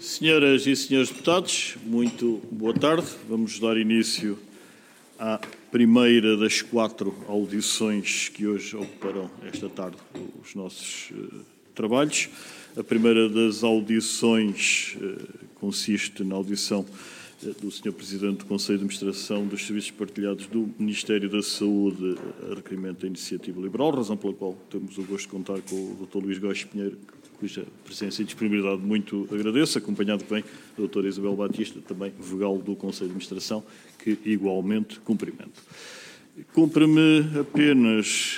Senhoras e senhores deputados, muito boa tarde. Vamos dar início à primeira das 4 audições que hoje ocuparão esta tarde os nossos trabalhos. A primeira das audições consiste na audição do Sr. Presidente do Conselho de Administração dos Serviços Partilhados do Ministério da Saúde a requerimento da Iniciativa Liberal, razão pela qual temos o gosto de contar com o Dr. Luís Góes Pinheiro, cuja presença e disponibilidade muito agradeço, acompanhado bem da doutora Isabel Batista, também vogal do Conselho de Administração, que igualmente cumprimento. Cumpre-me apenas,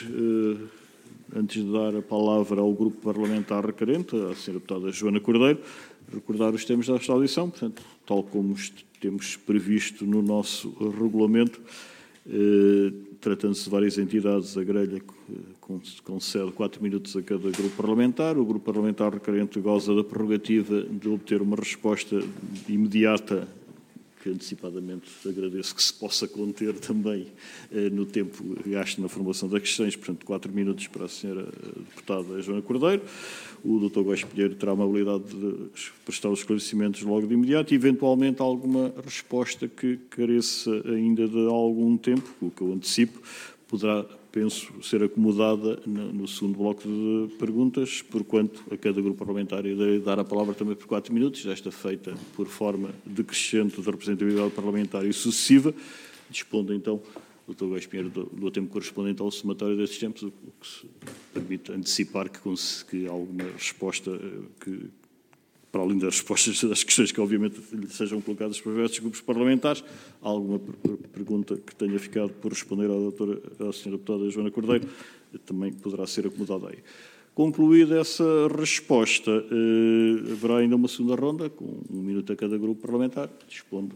antes de dar a palavra ao grupo parlamentar requerente, à Sra. Deputada Joana Cordeiro, recordar os termos desta audição, portanto, tal como temos previsto no nosso regulamento, tratando-se de várias entidades, a grelha concede 4 minutos a cada grupo parlamentar. O grupo parlamentar requerente goza da prerrogativa de obter uma resposta imediata, que antecipadamente agradeço que se possa conter também no tempo gasto na formulação das questões, portanto 4 minutos para a senhora deputada Joana Cordeiro. O Dr. Góes Pinheiro terá a amabilidade de prestar os esclarecimentos logo de imediato e, eventualmente, alguma resposta que careça ainda de algum tempo, o que eu antecipo, poderá, penso, ser acomodada no segundo bloco de perguntas, porquanto a cada grupo parlamentar irei dar a palavra também por 4 minutos, desta feita por forma decrescente de representatividade parlamentar e sucessiva, dispondo então o Dr. Góes Pinheiro do tempo correspondente ao somatório desses tempos, o que se permite antecipar que alguma resposta, que, para além das respostas das questões que obviamente lhe sejam colocadas por diversos grupos parlamentares, há alguma pergunta que tenha ficado por responder à Sra. Deputada Joana Cordeiro, também poderá ser acomodada aí. Concluída essa resposta, haverá ainda uma segunda ronda, com 1 minuto a cada grupo parlamentar, dispondo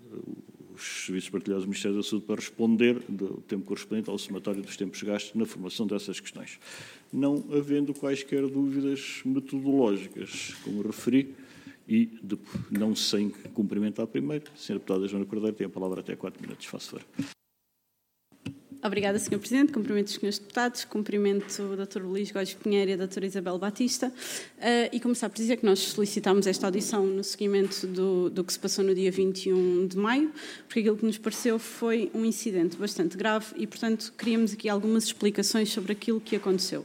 os serviços partilhados do Ministério da Saúde para responder do tempo correspondente ao somatório dos tempos gastos na formulação dessas questões. Não havendo quaisquer dúvidas metodológicas, como referi, e não sem cumprimentar primeiro, a Sra. Deputada Joana Cordeiro tem a palavra até 4 minutos, faço favor. Obrigada, Sr. Presidente. Cumprimento os senhores deputados, cumprimento o Dr. Luís Góes Pinheiro e a doutora Isabel Batista. E começar por dizer que nós solicitámos esta audição no seguimento do que se passou no dia 21 de maio, porque aquilo que nos pareceu foi um incidente bastante grave e, portanto, queríamos aqui algumas explicações sobre aquilo que aconteceu.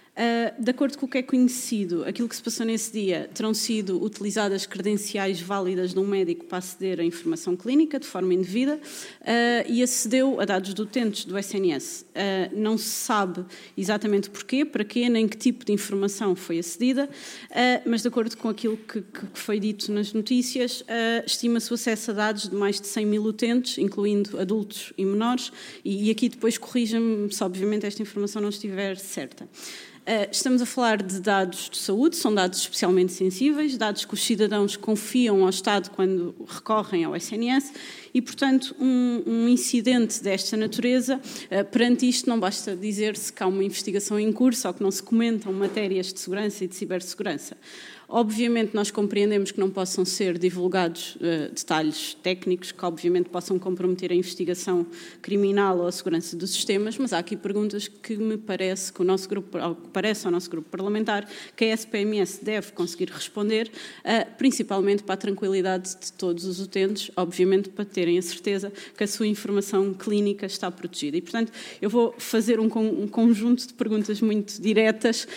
De acordo com o que é conhecido, aquilo que se passou nesse dia, terão sido utilizadas credenciais válidas de um médico para aceder à informação clínica de forma indevida e acedeu a dados de utentes do SNS. Não se sabe exatamente porquê, para quê, nem que tipo de informação foi acedida, mas de acordo com aquilo que foi dito nas notícias, estima-se o acesso a dados de mais de 100 mil utentes, incluindo adultos e menores, e aqui depois corrija-me se obviamente esta informação não estiver certa. Estamos a falar de dados de saúde, são dados especialmente sensíveis, dados que os cidadãos confiam ao Estado quando recorrem ao SNS e, portanto, um incidente desta natureza, perante isto não basta dizer-se que há uma investigação em curso ou que não se comentam matérias de segurança e de cibersegurança. Obviamente nós compreendemos que não possam ser divulgados detalhes técnicos que obviamente possam comprometer a investigação criminal ou a segurança dos sistemas, mas há aqui perguntas que me parece que parece ao nosso grupo parlamentar que a SPMS deve conseguir responder, principalmente para a tranquilidade de todos os utentes, obviamente para terem a certeza que a sua informação clínica está protegida. E, portanto, eu vou fazer um conjunto de perguntas muito diretas.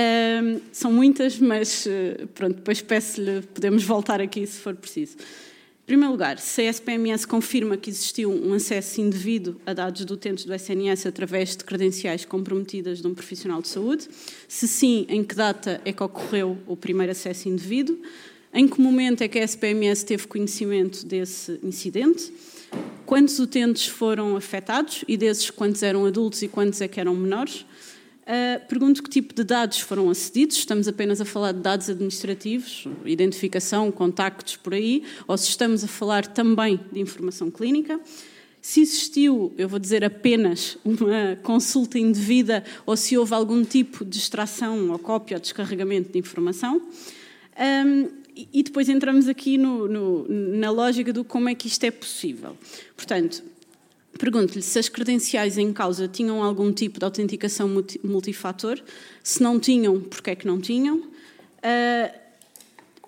São muitas, mas pronto, depois peço-lhe, podemos voltar aqui se for preciso. Em primeiro lugar, se a SPMS confirma que existiu um acesso indevido a dados de utentes do SNS através de credenciais comprometidas de um profissional de saúde, se sim, em que data é que ocorreu o primeiro acesso indevido, em que momento é que a SPMS teve conhecimento desse incidente, quantos utentes foram afetados e desses quantos eram adultos e quantos é que eram menores. Pergunto que tipo de dados foram acedidos, estamos apenas a falar de dados administrativos, identificação, contactos por aí, ou se estamos a falar também de informação clínica. Se existiu, eu vou dizer apenas uma consulta indevida ou se houve algum tipo de extração ou cópia ou descarregamento de informação. E depois entramos aqui na lógica do como é que isto é possível. Portanto, pergunto-lhe se as credenciais em causa tinham algum tipo de autenticação multifator, se não tinham, porque é que não tinham?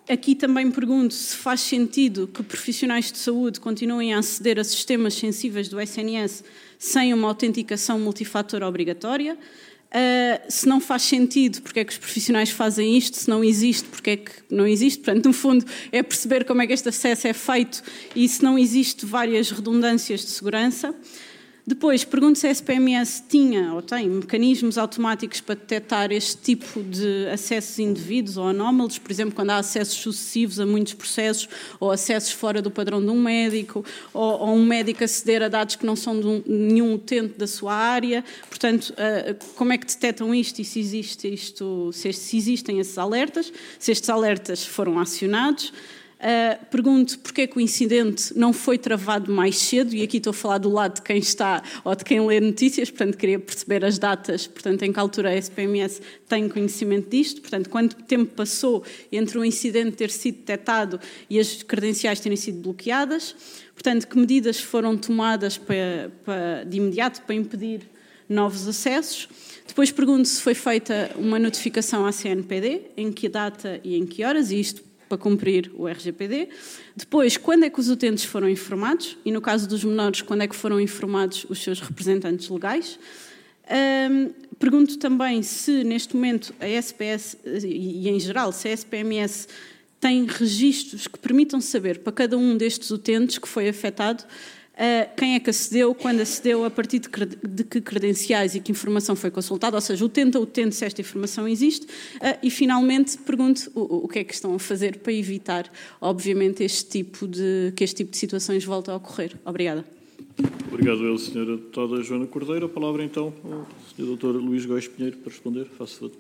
Aqui também pergunto se faz sentido que profissionais de saúde continuem a aceder a sistemas sensíveis do SNS sem uma autenticação multifator obrigatória. Se não faz sentido, porque é que os profissionais fazem isto? Se não existe, porque é que não existe? Portanto, no fundo, é perceber como é que este acesso é feito e se não existe várias redundâncias de segurança. Depois, pergunto se a SPMS tinha ou tem mecanismos automáticos para detectar este tipo de acessos indevidos ou anómalos, por exemplo, quando há acessos sucessivos a muitos processos ou acessos fora do padrão de um médico ou um médico aceder a dados que não são de nenhum utente da sua área. Portanto, como é que detectam isto e se existem esses alertas, se estes alertas foram acionados. Pergunto porque é que o incidente não foi travado mais cedo, e aqui estou a falar do lado de quem está ou de quem lê notícias, portanto queria perceber as datas, portanto em que altura a SPMS tem conhecimento disto, portanto quanto tempo passou entre o incidente ter sido detectado e as credenciais terem sido bloqueadas, portanto que medidas foram tomadas de imediato para impedir novos acessos. Depois pergunto se foi feita uma notificação à CNPD, em que data e em que horas, e isto para cumprir o RGPD. Depois, quando é que os utentes foram informados? E no caso dos menores, quando é que foram informados os seus representantes legais? Pergunto também se, neste momento, a SPS, e em geral, se a SPMS tem registros que permitam saber para cada um destes utentes que foi afetado quem é que acedeu, quando acedeu, a partir de que credenciais e que informação foi consultada, ou seja, utente a utente, se esta informação existe. E, finalmente, pergunto o que é que estão a fazer para evitar, obviamente, que este tipo de situações volte a ocorrer. Obrigada. Obrigado, Sra. Deputada Joana Cordeiro. A palavra, então, ao Sr. Dr. Luís Góis Pinheiro para responder. Faço favor.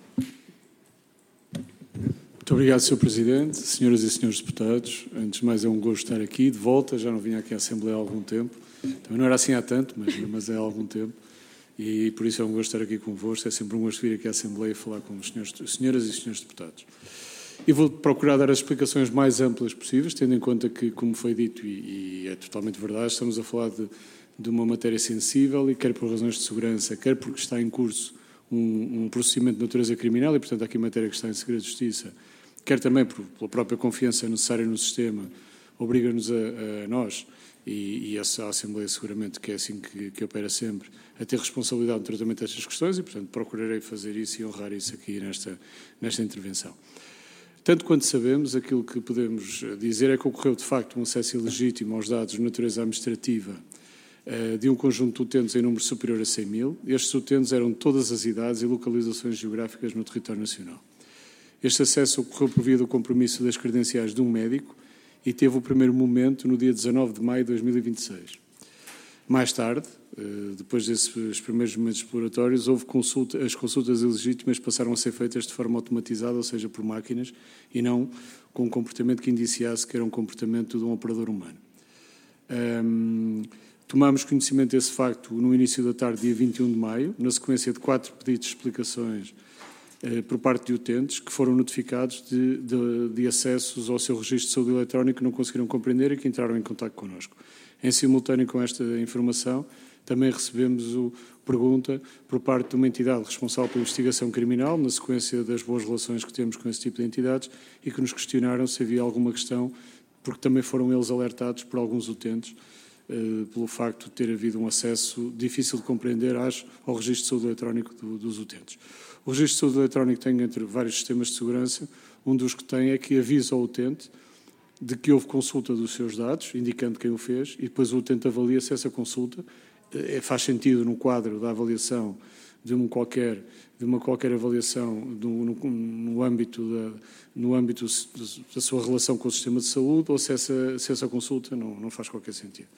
Muito obrigado, Sr. Presidente, senhoras e senhores deputados. Antes de mais, é um gosto estar aqui, de volta. Já não vinha aqui à Assembleia há algum tempo. Também não era assim há tanto, mas é há algum tempo. E por isso é um gosto estar aqui convosco. É sempre um gosto vir aqui à Assembleia e falar com os senhoras e senhores deputados. E vou procurar dar as explicações mais amplas possíveis, tendo em conta que, como foi dito, e é totalmente verdade, estamos a falar de uma matéria sensível, e quer por razões de segurança, quer porque está em curso um procedimento de natureza criminal, e, portanto, há aqui matéria que está em segredo de justiça, quer também pela própria confiança necessária no sistema, obriga-nos a nós, e a Assembleia seguramente, que é assim que opera sempre, a ter responsabilidade no tratamento destas questões, e, portanto, procurarei fazer isso e honrar isso aqui nesta intervenção. Tanto quanto sabemos, aquilo que podemos dizer é que ocorreu, de facto, um acesso ilegítimo aos dados de natureza administrativa de um conjunto de utentes em número superior a 100 mil. Estes utentes eram de todas as idades e localizações geográficas no território nacional. Este acesso ocorreu por via do compromisso das credenciais de um médico e teve o primeiro momento no dia 19 de maio de 2026. Mais tarde, depois desses primeiros momentos exploratórios, houve as consultas ilegítimas passaram a ser feitas de forma automatizada, ou seja, por máquinas, e não com um comportamento que indiciasse que era um comportamento de um operador humano. Tomámos conhecimento desse facto no início da tarde, dia 21 de maio, na sequência de 4 pedidos de explicações por parte de utentes que foram notificados de acessos ao seu registro de saúde eletrónico que não conseguiram compreender e que entraram em contacto connosco. Em simultâneo com esta informação, também recebemos pergunta por parte de uma entidade responsável pela investigação criminal, na sequência das boas relações que temos com esse tipo de entidades, e que nos questionaram se havia alguma questão, porque também foram eles alertados por alguns utentes, pelo facto de ter havido um acesso difícil de compreender ao registro de saúde eletrónico dos utentes. O registro de saúde eletrónico tem, entre vários sistemas de segurança, um dos que tem é que avisa ao utente de que houve consulta dos seus dados, indicando quem o fez, e depois o utente avalia se essa consulta faz sentido no quadro da avaliação de uma qualquer avaliação no âmbito da sua relação com o sistema de saúde, ou se essa consulta não faz qualquer sentido.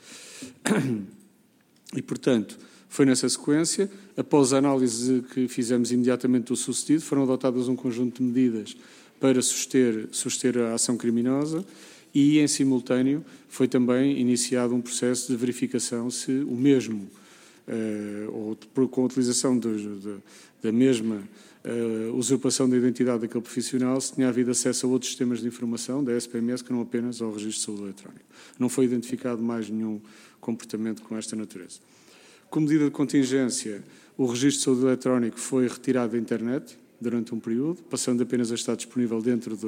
E, portanto, foi nessa sequência, após a análise que fizemos imediatamente do sucedido, foram adotadas um conjunto de medidas para suster a ação criminosa e, em simultâneo, foi também iniciado um processo de verificação se o mesmo, ou com a utilização da mesma usurpação da identidade daquele profissional, se tinha havido acesso a outros sistemas de informação da SPMS que não apenas ao registro de saúde eletrónico. Não foi identificado mais nenhum comportamento com esta natureza. Como medida de contingência, o registro de saúde eletrónico foi retirado da internet durante um período, passando apenas a estar disponível dentro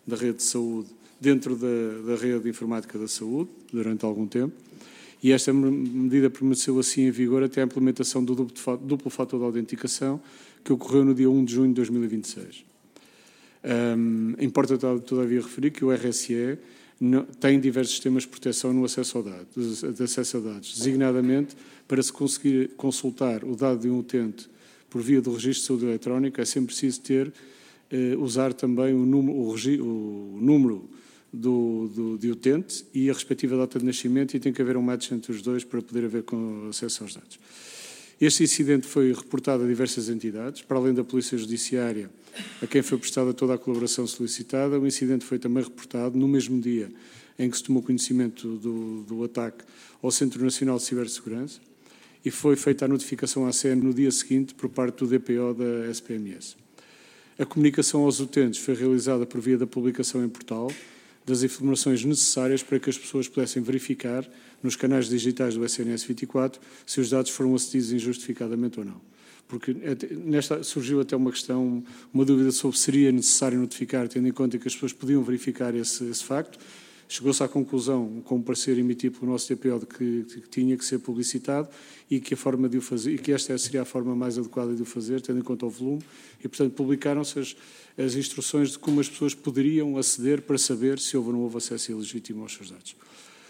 da rede de saúde dentro da rede informática da saúde, durante algum tempo, e esta medida permaneceu assim em vigor até a implementação do duplo fator de autenticação, que ocorreu no dia 1 de junho de 2026. Importa, todavia, referir que o RSE tem diversos sistemas de proteção no acesso de acesso a dados, designadamente para se conseguir consultar o dado de um utente por via do registro de saúde eletrónico, é sempre preciso usar também o número de utente e a respectiva data de nascimento, e tem que haver um match entre os dois para poder haver acesso aos dados. Este incidente foi reportado a diversas entidades, para além da Polícia Judiciária, a quem foi prestada toda a colaboração solicitada. O incidente foi também reportado no mesmo dia em que se tomou conhecimento do ataque ao Centro Nacional de Cibersegurança, e foi feita a notificação à CN no dia seguinte por parte do DPO da SPMS. A comunicação aos utentes foi realizada por via da publicação em portal das informações necessárias para que as pessoas pudessem verificar nos canais digitais do SNS 24 se os dados foram acedidos injustificadamente ou não. Porque surgiu até uma questão, uma dúvida sobre se seria necessário notificar, tendo em conta que as pessoas podiam verificar esse facto. Chegou-se à conclusão, com um parecer emitido pelo nosso DPO, de que tinha que ser publicitado e que a forma de o fazer, e que esta seria a forma mais adequada de o fazer, tendo em conta o volume, e, portanto, publicaram-se as instruções de como as pessoas poderiam aceder para saber se houve ou não houve acesso ilegítimo aos seus dados.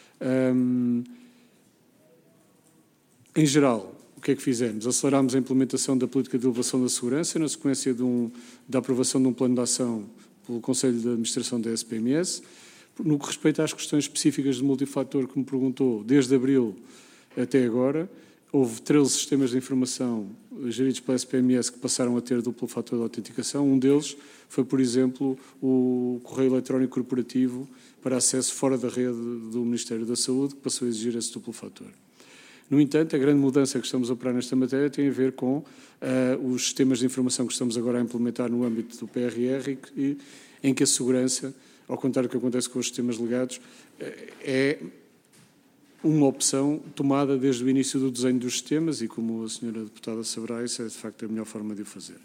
Em geral, o que é que fizemos? Acelerámos a implementação da política de elevação da segurança, na sequência da aprovação de um plano de ação pelo Conselho de Administração da SPMS. No que respeita às questões específicas de multifator que me perguntou, desde abril até agora, houve 13 sistemas de informação geridos pela SPMS que passaram a ter duplo fator de autenticação. Um deles foi, por exemplo, o correio eletrónico corporativo para acesso fora da rede do Ministério da Saúde, que passou a exigir esse duplo fator. No entanto, a grande mudança que estamos a operar nesta matéria tem a ver com os sistemas de informação que estamos agora a implementar no âmbito do PRR, em que a segurança, ao contrário do que acontece com os sistemas legados, é uma opção tomada desde o início do desenho dos sistemas, e como a senhora deputada saberá, isso é de facto a melhor forma de o fazer.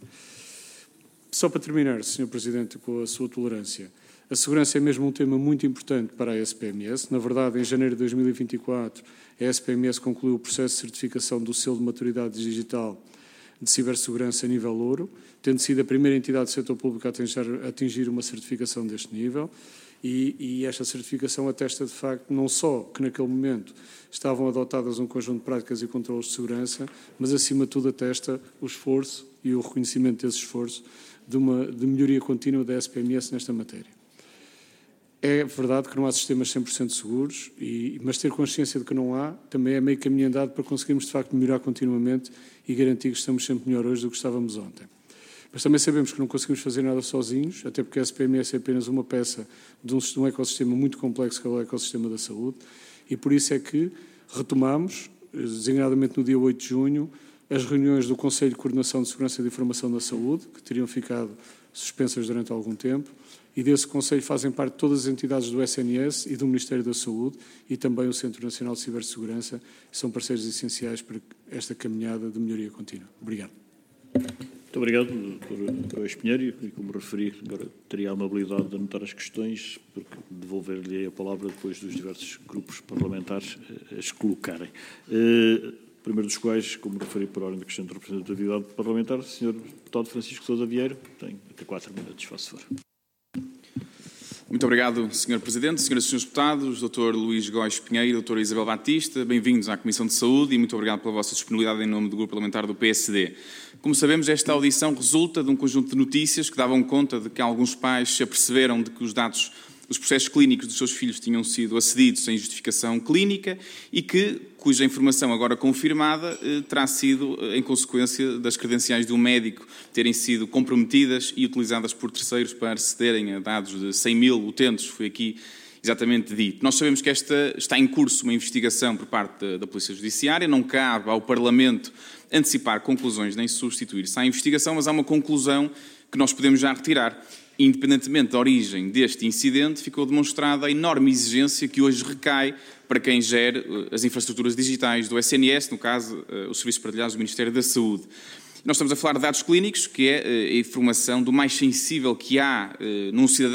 Só para terminar, Sr. Presidente, com a sua tolerância, a segurança é mesmo um tema muito importante para a SPMS. Na verdade, em janeiro de 2024, a SPMS concluiu o processo de certificação do selo de maturidade digital de cibersegurança nível ouro, tendo sido a primeira entidade do setor público a atingir uma certificação deste nível, e esta certificação atesta, de facto, não só que naquele momento estavam adotadas um conjunto de práticas e controles de segurança, mas, acima de tudo, atesta o esforço e o reconhecimento desse esforço de melhoria contínua da SPMS nesta matéria. É verdade que não há sistemas 100% seguros, mas ter consciência de que não há também é meio caminho andado para conseguirmos, de facto, melhorar continuamente e garantir que estamos sempre melhor hoje do que estávamos ontem. Mas também sabemos que não conseguimos fazer nada sozinhos, até porque a SPMS é apenas uma peça de um ecossistema muito complexo que é o ecossistema da saúde, e por isso é que retomamos, designadamente no dia 8 de junho, as reuniões do Conselho de Coordenação de Segurança e de Informação da Saúde, que teriam ficado suspensas durante algum tempo, e desse Conselho fazem parte todas as entidades do SNS e do Ministério da Saúde, e também o Centro Nacional de Cibersegurança, que são parceiros essenciais para esta caminhada de melhoria contínua. Obrigado. Muito obrigado, Dr. Espinheiro, e como referi, agora teria a amabilidade de anotar as questões, porque devolver-lhe a palavra depois dos diversos grupos parlamentares as colocarem. Primeiro dos quais, como referi por ordem da questão de representatividade parlamentar, o Sr. Deputado Francisco Sousa Vieira, tem até 4 minutos, faço favor. Muito obrigado, Sr. Presidente, Sras. e Srs. Deputados, Dr. Luís Góis Pinheiro, Dra. Isabel Batista, bem-vindos à Comissão de Saúde e muito obrigado pela vossa disponibilidade em nome do Grupo Parlamentar do PSD. Como sabemos, esta audição resulta de um conjunto de notícias que davam conta de que alguns pais se aperceberam de que os processos clínicos dos seus filhos tinham sido acedidos sem justificação clínica e cuja informação agora confirmada terá sido em consequência das credenciais de um médico terem sido comprometidas e utilizadas por terceiros para acederem a dados de 100 mil utentes, foi aqui exatamente dito. Nós sabemos que está em curso uma investigação por parte da Polícia Judiciária, não cabe ao Parlamento antecipar conclusões nem substituir-se à investigação, mas há uma conclusão que nós podemos já retirar. Independentemente da origem deste incidente, ficou demonstrada a enorme exigência que hoje recai para quem gere as infraestruturas digitais do SNS, no caso, os serviços partilhados do Ministério da Saúde. Nós estamos a falar de dados clínicos, que é a informação do mais sensível que há num cidadão que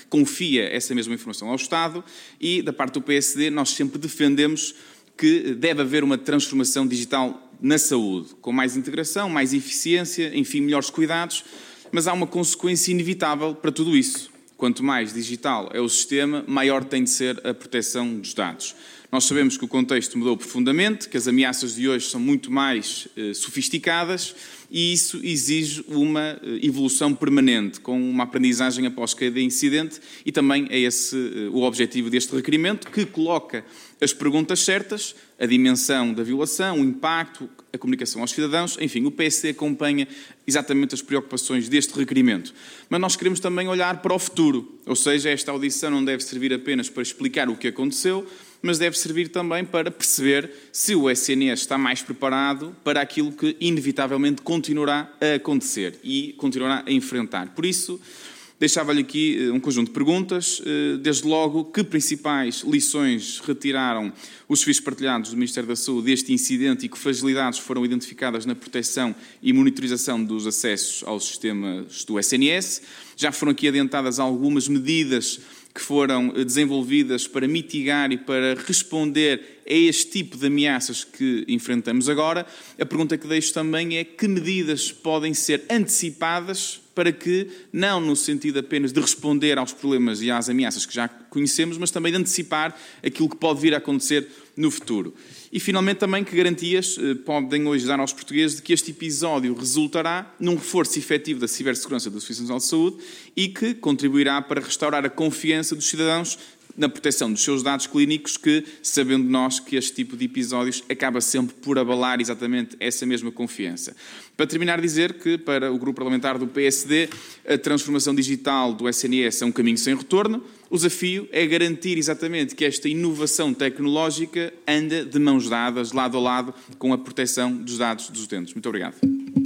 confia essa mesma informação ao Estado e, da parte do PSD, nós sempre defendemos que deve haver uma transformação digital na saúde, com mais integração, mais eficiência, enfim, melhores cuidados, mas há uma consequência inevitável para tudo isso. Quanto mais digital é o sistema, maior tem de ser a proteção dos dados. Nós sabemos que o contexto mudou profundamente, que as ameaças de hoje são muito mais sofisticadas e isso exige uma evolução permanente, com uma aprendizagem após cada incidente e também é esse o objetivo deste requerimento, que coloca as perguntas certas, a dimensão da violação, o impacto, a comunicação aos cidadãos, enfim, o PSD acompanha exatamente as preocupações deste requerimento. Mas nós queremos também olhar para o futuro, ou seja, esta audição não deve servir apenas para explicar o que aconteceu, mas deve servir também para perceber se o SNS está mais preparado para aquilo que inevitavelmente continuará a acontecer e continuará a enfrentar. Por isso, deixava-lhe aqui um conjunto de perguntas. Desde logo, que principais lições retiraram os serviços partilhados do Ministério da Saúde deste incidente e que fragilidades foram identificadas na proteção e monitorização dos acessos aos sistemas do SNS? Já foram aqui adiantadas algumas medidas que foram desenvolvidas para mitigar e para responder a este tipo de ameaças que enfrentamos agora. A pergunta que deixo também é que medidas podem ser antecipadas para que, não no sentido apenas de responder aos problemas e às ameaças que já conhecemos, mas também de antecipar aquilo que pode vir a acontecer no futuro. E, finalmente, também que garantias podem hoje dar aos portugueses de que este episódio resultará num reforço efetivo da cibersegurança do Serviço Nacional de Saúde e que contribuirá para restaurar a confiança dos cidadãos na proteção dos seus dados clínicos, que, sabendo nós que este tipo de episódios acaba sempre por abalar exatamente essa mesma confiança. Para terminar, dizer que, para o grupo parlamentar do PSD, a transformação digital do SNS é um caminho sem retorno. O desafio é garantir exatamente que esta inovação tecnológica anda de mãos dadas, lado a lado, com a proteção dos dados dos utentes. Muito obrigado.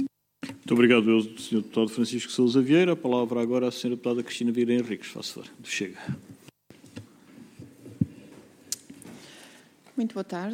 Muito obrigado, Sr. Deputado Francisco Sousa Vieira. A palavra agora à Sra. Deputada Cristina Vieira Henriques, faço favor, do Chega. Muito boa tarde.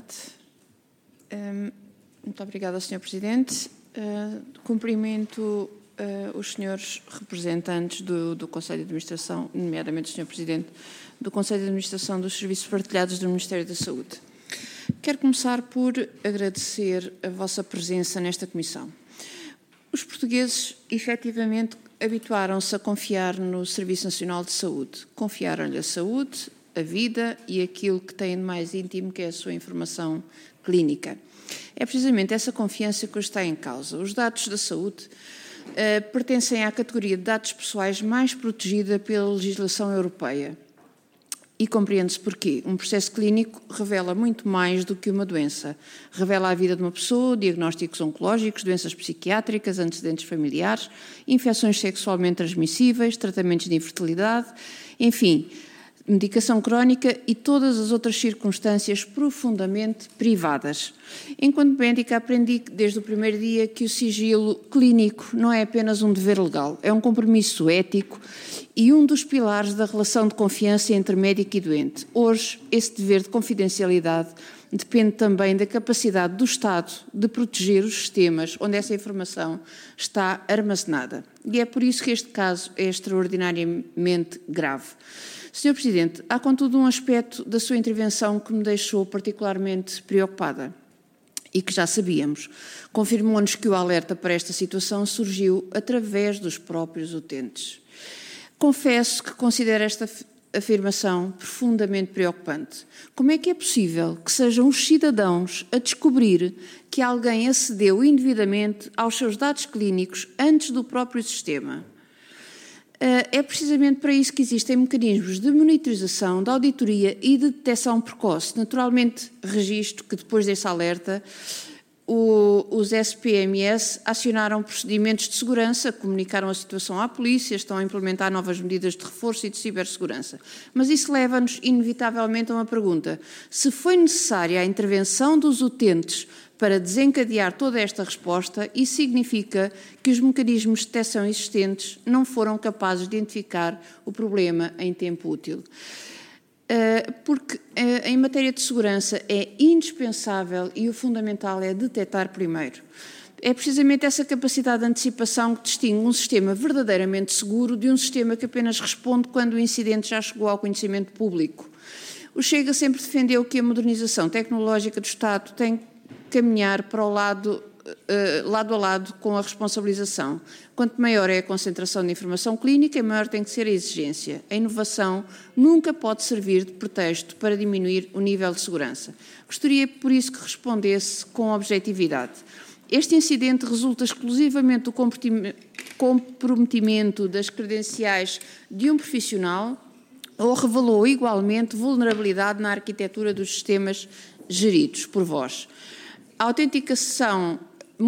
Muito obrigada, Sr. Presidente. Cumprimento os senhores representantes do Conselho de Administração, nomeadamente o Sr. Presidente do Conselho de Administração dos Serviços Partilhados do Ministério da Saúde. Quero começar por agradecer a vossa presença nesta comissão. Os portugueses, efetivamente, habituaram-se a confiar no Serviço Nacional de Saúde. Confiaram-lhe a saúde, a vida e aquilo que têm de mais íntimo, que é a sua informação clínica. É precisamente essa confiança que hoje está em causa. Os dados da saúde pertencem à categoria de dados pessoais mais protegida pela legislação europeia. E compreende-se porquê. Um processo clínico revela muito mais do que uma doença. Revela a vida de uma pessoa, diagnósticos oncológicos, doenças psiquiátricas, antecedentes familiares, infecções sexualmente transmissíveis, tratamentos de infertilidade, enfim, medicação crónica e todas as outras circunstâncias profundamente privadas. Enquanto médica, aprendi desde o primeiro dia que o sigilo clínico não é apenas um dever legal, é um compromisso ético e um dos pilares da relação de confiança entre médico e doente. Hoje, esse dever de confidencialidade depende também da capacidade do Estado de proteger os sistemas onde essa informação está armazenada. E é por isso que este caso é extraordinariamente grave. Sr. Presidente, há contudo um aspecto da sua intervenção que me deixou particularmente preocupada e que já sabíamos. Confirmou-nos que o alerta para esta situação surgiu através dos próprios utentes. Confesso que considero esta afirmação profundamente preocupante. Como é que é possível que sejam os cidadãos a descobrir que alguém acedeu indevidamente aos seus dados clínicos antes do próprio sistema? É precisamente para isso que existem mecanismos de monitorização, de auditoria e de detecção precoce. Naturalmente, registro que depois desse alerta, os SPMS acionaram procedimentos de segurança, comunicaram a situação à polícia, estão a implementar novas medidas de reforço e de cibersegurança. Mas isso leva-nos, inevitavelmente, a uma pergunta. Se foi necessária a intervenção dos utentes para desencadear toda esta resposta, isso significa que os mecanismos de detecção existentes não foram capazes de identificar o problema em tempo útil. Porque em matéria de segurança é indispensável e o fundamental é detectar primeiro. É precisamente essa capacidade de antecipação que distingue um sistema verdadeiramente seguro de um sistema que apenas responde quando o incidente já chegou ao conhecimento público. O Chega sempre defendeu que a modernização tecnológica do Estado tem que caminhar para o lado a lado com a responsabilização. Quanto maior é a concentração de informação clínica, maior tem que ser a exigência. A inovação nunca pode servir de pretexto para diminuir o nível de segurança. Gostaria, por isso, que respondesse com objetividade. Este incidente resulta exclusivamente do comprometimento das credenciais de um profissional ou revelou igualmente vulnerabilidade na arquitetura dos sistemas geridos por vós? A autenticação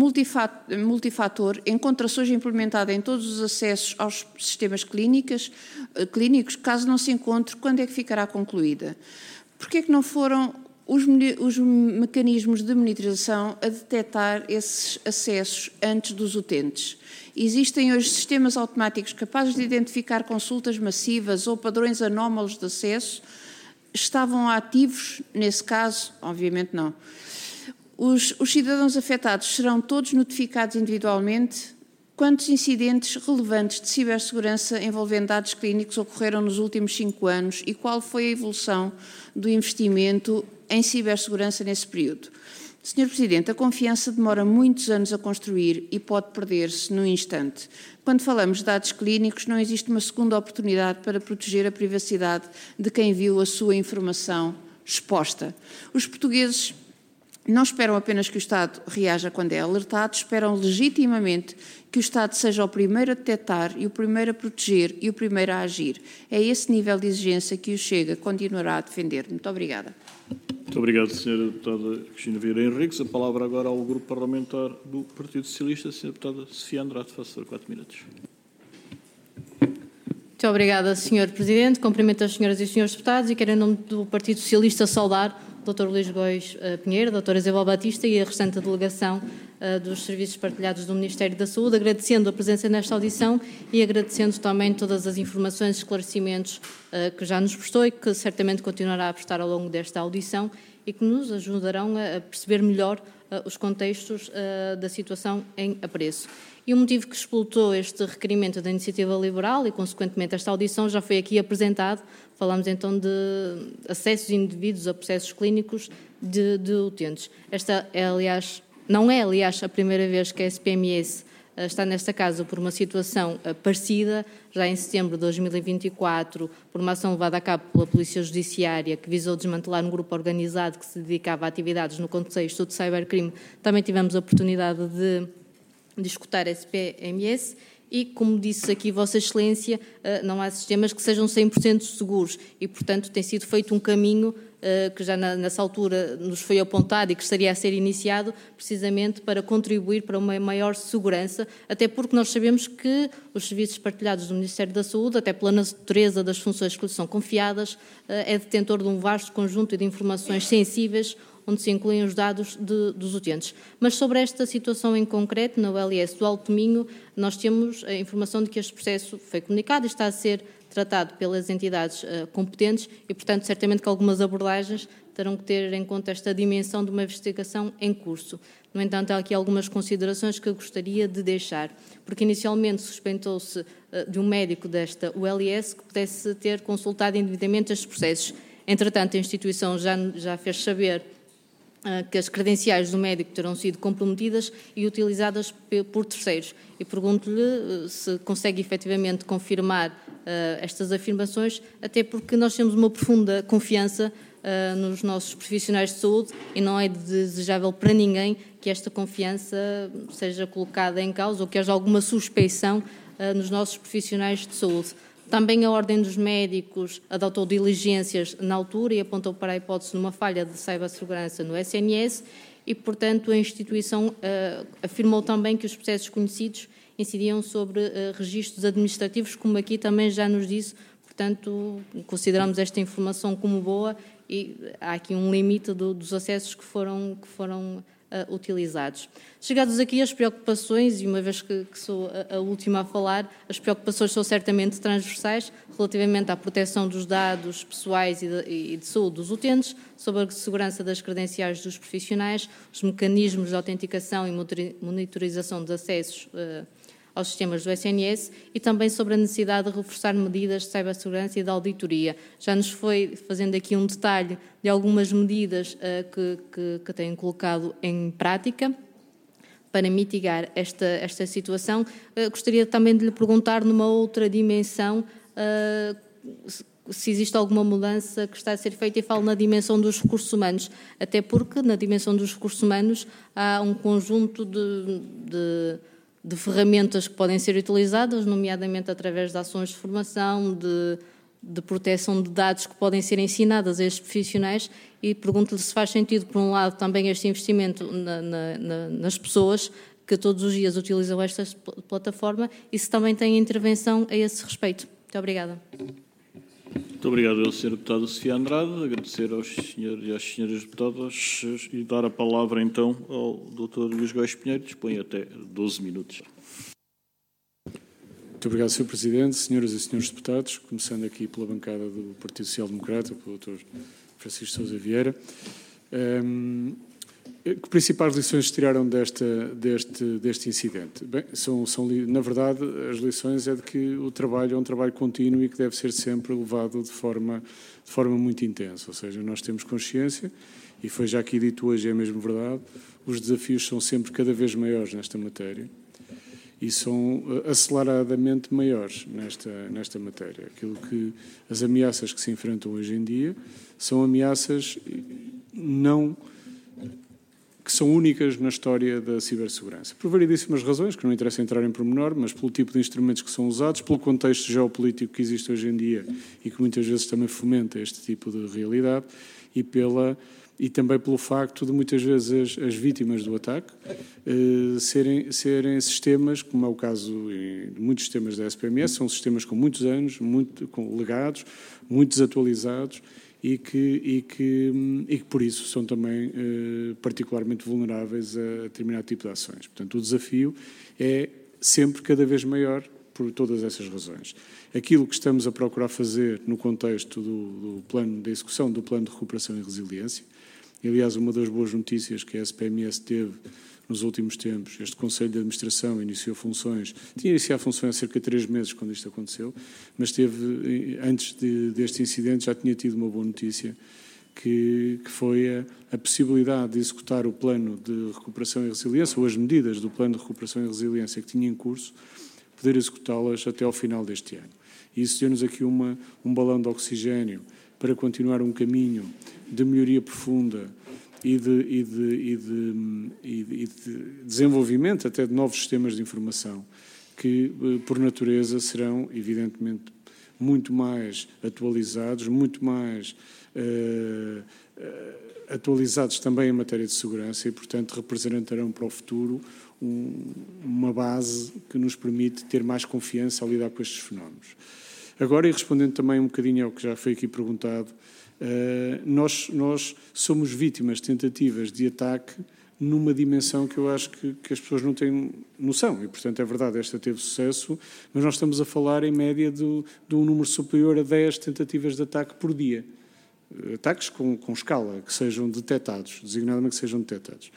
multifator encontra-se hoje implementada em todos os acessos aos sistemas clínicos. Caso não se encontre, quando é que ficará concluída? Por que é que não foram os mecanismos de monitorização a detectar esses acessos antes dos utentes? Existem hoje sistemas automáticos capazes de identificar consultas massivas ou padrões anómalos de acesso? Estavam ativos nesse caso? Obviamente não. Os cidadãos afetados serão todos notificados individualmente? Quantos incidentes relevantes de cibersegurança envolvendo dados clínicos ocorreram nos últimos 5 anos e qual foi a evolução do investimento em cibersegurança nesse período? Sr. Presidente, a confiança demora muitos anos a construir e pode perder-se num instante. Quando falamos de dados clínicos, não existe uma segunda oportunidade para proteger a privacidade de quem viu a sua informação exposta. Os portugueses não esperam apenas que o Estado reaja quando é alertado, esperam legitimamente que o Estado seja o primeiro a detectar e o primeiro a proteger e o primeiro a agir. É esse nível de exigência que o Chega continuará a defender. Muito obrigada. Muito obrigado, Sra. Deputada Cristina Vieira Henriques. A palavra agora ao Grupo Parlamentar do Partido Socialista, Sra. Deputada Sofia Andrade, faça 4 minutos. Muito obrigada, Sr. Presidente. Cumprimento as senhoras e os senhores deputados e quero, em nome do Partido Socialista, saudar o Dr. Luís Góis Pinheiro, a Dra. Isabel Batista e a restante delegação dos Serviços Partilhados do Ministério da Saúde, agradecendo a presença nesta audição e agradecendo também todas as informações e esclarecimentos que já nos prestou e que certamente continuará a prestar ao longo desta audição e que nos ajudarão a perceber melhor os contextos da situação em apreço. E o motivo que explotou este requerimento da Iniciativa Liberal e, consequentemente, esta audição já foi aqui apresentado. Falamos então de acessos indevidos a processos clínicos de utentes. Esta é, aliás, não é, aliás, a primeira vez que a SPMS está nesta casa por uma situação parecida, já em setembro de 2024, por uma ação levada a cabo pela Polícia Judiciária que visou desmantelar um grupo organizado que se dedicava a atividades no contexto de cybercrime. Também tivemos a oportunidade de escutar a SPMS e, como disse aqui Vossa Excelência, não há sistemas que sejam 100% seguros e, portanto, tem sido feito um caminho que já nessa altura nos foi apontado e que estaria a ser iniciado precisamente para contribuir para uma maior segurança, até porque nós sabemos que os serviços partilhados do Ministério da Saúde, até pela natureza das funções que lhes são confiadas, é detentor de um vasto conjunto de informações sensíveis onde se incluem os dados dos utentes. Mas sobre esta situação em concreto, na ULS do Alto Minho, nós temos a informação de que este processo foi comunicado e está a ser tratado pelas entidades competentes e, portanto, certamente que algumas abordagens terão que ter em conta esta dimensão de uma investigação em curso. No entanto, há aqui algumas considerações que eu gostaria de deixar, porque inicialmente suspeitou-se de um médico desta ULS que pudesse ter consultado indevidamente estes processos. Entretanto, a instituição já fez saber que as credenciais do médico terão sido comprometidas e utilizadas por terceiros. E pergunto-lhe se consegue efetivamente confirmar estas afirmações, até porque nós temos uma profunda confiança nos nossos profissionais de saúde e não é desejável para ninguém que esta confiança seja colocada em causa ou que haja alguma suspeição nos nossos profissionais de saúde. Também a Ordem dos Médicos adotou diligências na altura e apontou para a hipótese de uma falha de cibersegurança no SNS e, portanto, a instituição afirmou também que os processos conhecidos incidiam sobre registros administrativos, como aqui também já nos disse. Portanto, consideramos esta informação como boa e há aqui um limite dos acessos que foram utilizados. Chegados aqui as preocupações, e uma vez que sou a última a falar, as preocupações são certamente transversais relativamente à proteção dos dados pessoais e de saúde dos utentes, sobre a segurança das credenciais dos profissionais, os mecanismos de autenticação e monitorização de acessos aos sistemas do SNS e também sobre a necessidade de reforçar medidas de cibersegurança e de auditoria. Já nos foi fazendo aqui um detalhe de algumas medidas que têm colocado em prática para mitigar esta situação. Gostaria também de lhe perguntar, numa outra dimensão, se existe alguma mudança que está a ser feita, e falo na dimensão dos recursos humanos, até porque na dimensão dos recursos humanos há um conjunto de ferramentas que podem ser utilizadas, nomeadamente através de ações de formação, de proteção de dados que podem ser ensinadas a estes profissionais, e pergunto-lhe se faz sentido, por um lado, também este investimento nas pessoas que todos os dias utilizam esta plataforma, e se também tem intervenção a esse respeito. Muito obrigada. Muito obrigado ao Sr. Deputado Sofia Andrade, agradecer aos senhores e às senhoras deputadas e dar a palavra então ao Dr. Luís Góis Pinheiro, dispõe até 12 minutos. Muito obrigado, Sr. Presidente, senhoras e senhores deputados, começando aqui pela bancada do Partido Social Democrata, pelo Dr. Francisco Sousa Vieira. Que principais lições se tiraram deste incidente? Bem, na verdade, as lições é de que o trabalho é um trabalho contínuo e que deve ser sempre levado de forma muito intensa. Ou seja, nós temos consciência, e foi já aqui dito hoje, é mesmo verdade, os desafios são sempre cada vez maiores nesta matéria e são aceleradamente maiores nesta matéria. As ameaças que se enfrentam hoje em dia são ameaças que são únicas na história da cibersegurança. Por variedíssimas razões, que não interessa entrar em pormenor, mas pelo tipo de instrumentos que são usados, pelo contexto geopolítico que existe hoje em dia e que muitas vezes também fomenta este tipo de realidade, e também pelo facto de muitas vezes as vítimas do ataque serem sistemas, como é o caso de muitos sistemas da SPMS, são sistemas com muitos anos, com legados, muito desatualizados, e que por isso são também particularmente vulneráveis a determinado tipo de ações. Portanto, o desafio é sempre cada vez maior por todas essas razões. Aquilo que estamos a procurar fazer no contexto do plano de execução do Plano de Recuperação e Resiliência, aliás, uma das boas notícias que a SPMS teve nos últimos tempos, este Conselho de Administração tinha iniciado funções há cerca de 3 meses quando isto aconteceu, mas antes deste incidente já tinha tido uma boa notícia, que foi a possibilidade de executar o Plano de Recuperação e Resiliência, ou as medidas do Plano de Recuperação e Resiliência que tinha em curso, poder executá-las até ao final deste ano. E isso deu-nos aqui um balão de oxigênio para continuar um caminho de melhoria profunda e de desenvolvimento até de novos sistemas de informação que, por natureza, serão, evidentemente, muito mais atualizados, muito mais atualizados também em matéria de segurança e, portanto, representarão para o futuro uma base que nos permite ter mais confiança a lidar com estes fenómenos. Agora, e respondendo também um bocadinho ao que já foi aqui perguntado, nós somos vítimas de tentativas de ataque numa dimensão que eu acho que as pessoas não têm noção. E, portanto, é verdade, esta teve sucesso, mas nós estamos a falar, em média, de um número superior a 10 tentativas de ataque por dia. Ataques com escala, que sejam detectados, designadamente que sejam detectados.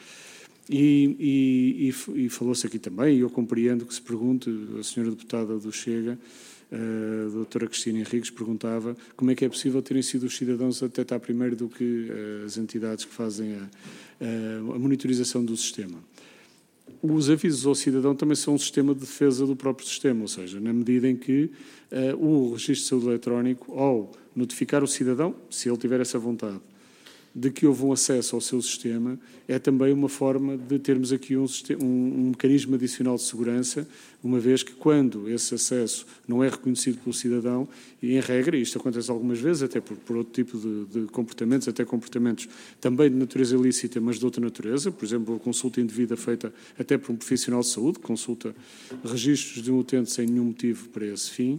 E falou-se aqui também, e eu compreendo que se pergunte, a senhora deputada do Chega, a doutora Cristina Henriques, perguntava como é que é possível terem sido os cidadãos a detectar primeiro do que as entidades que fazem a monitorização do sistema. Os avisos ao cidadão também são um sistema de defesa do próprio sistema, ou seja, na medida em que o registro de saúde eletrónico, ao notificar o cidadão, se ele tiver essa vontade, de que houve um acesso ao seu sistema, é também uma forma de termos aqui um mecanismo adicional de segurança, uma vez que quando esse acesso não é reconhecido pelo cidadão, e em regra, isto acontece algumas vezes, até por outro tipo de comportamentos, até comportamentos também de natureza ilícita, mas de outra natureza, por exemplo, a consulta indevida feita até por um profissional de saúde, consulta registros de um utente sem nenhum motivo para esse fim,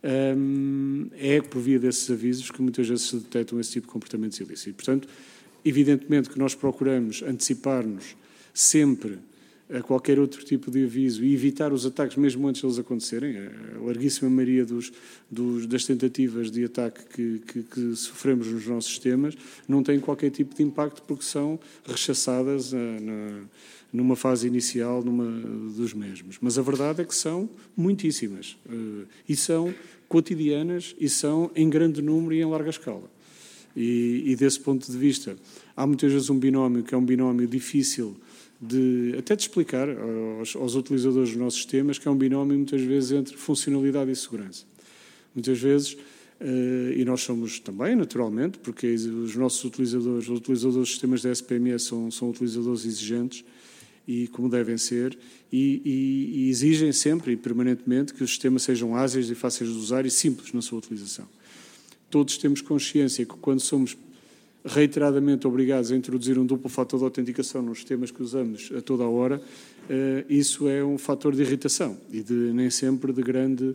é por via desses avisos que muitas vezes se detectam esse tipo de comportamentos ilícitos. Portanto, evidentemente que nós procuramos antecipar-nos sempre a qualquer outro tipo de aviso e evitar os ataques mesmo antes de eles acontecerem. A larguíssima maioria das tentativas de ataque que sofremos nos nossos sistemas não têm qualquer tipo de impacto porque são rechaçadas numa fase inicial dos mesmos. Mas a verdade é que são muitíssimas e são cotidianas e são em grande número e em larga escala. E desse ponto de vista, há muitas vezes um binómio que é um binómio difícil até de explicar aos utilizadores dos nossos sistemas, que é um binómio muitas vezes entre funcionalidade e segurança. Muitas vezes, e nós somos também, naturalmente, porque os nossos utilizadores, os utilizadores dos sistemas da SPMS são utilizadores exigentes, e como devem ser, e exigem sempre e permanentemente que os sistemas sejam ágeis e fáceis de usar e simples na sua utilização. Todos temos consciência que quando somos reiteradamente obrigados a introduzir um duplo fator de autenticação nos sistemas que usamos a toda a hora, isso é um fator de irritação e nem sempre de grande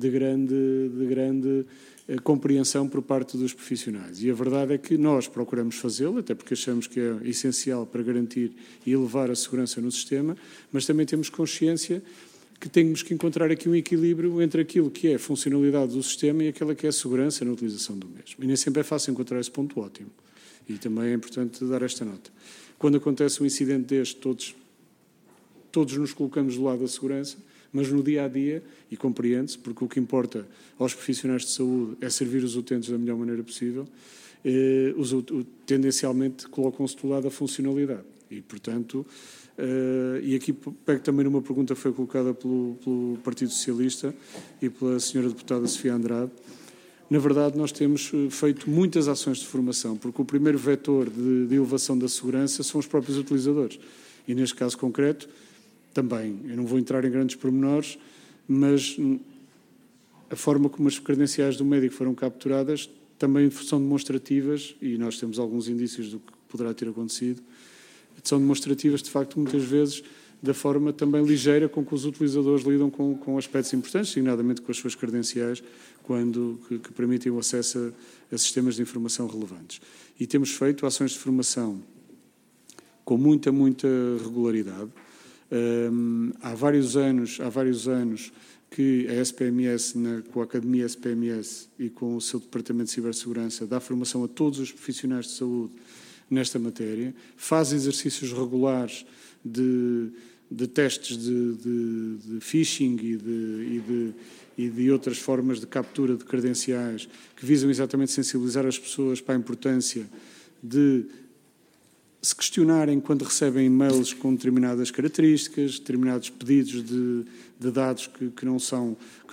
compreensão por parte dos profissionais. E a verdade é que nós procuramos fazê-lo, até porque achamos que é essencial para garantir e elevar a segurança no sistema, mas também temos consciência que temos que encontrar aqui um equilíbrio entre aquilo que é a funcionalidade do sistema e aquela que é a segurança na utilização do mesmo. E nem sempre é fácil encontrar esse ponto ótimo. E também é importante dar esta nota. Quando acontece um incidente deste, todos nos colocamos do lado da segurança, mas no dia-a-dia, e compreende-se, porque o que importa aos profissionais de saúde é servir os utentes da melhor maneira possível, tendencialmente colocam-se do lado da funcionalidade. E, portanto, e aqui pego também numa pergunta que foi colocada pelo Partido Socialista e pela senhora deputada Sofia Andrade. Na verdade, nós temos feito muitas ações de formação, porque o primeiro vetor de elevação da segurança são os próprios utilizadores. E neste caso concreto, também, eu não vou entrar em grandes pormenores, mas a forma como as credenciais do médico foram capturadas também são demonstrativas, e nós temos alguns indícios do que poderá ter acontecido, são demonstrativas, de facto, muitas vezes, da forma também ligeira com que os utilizadores lidam com aspectos importantes, designadamente com as suas credenciais, que permitem o acesso a sistemas de informação relevantes. E temos feito ações de formação com muita regularidade. Há vários anos que a SPMS, com a Academia SPMS e com o seu Departamento de Cibersegurança, dá formação a todos os profissionais de saúde nesta matéria, faz exercícios regulares de testes de phishing e de outras formas de captura de credenciais que visam exatamente sensibilizar as pessoas para a importância de se questionarem quando recebem e-mails com determinadas características, determinados pedidos de dados que não são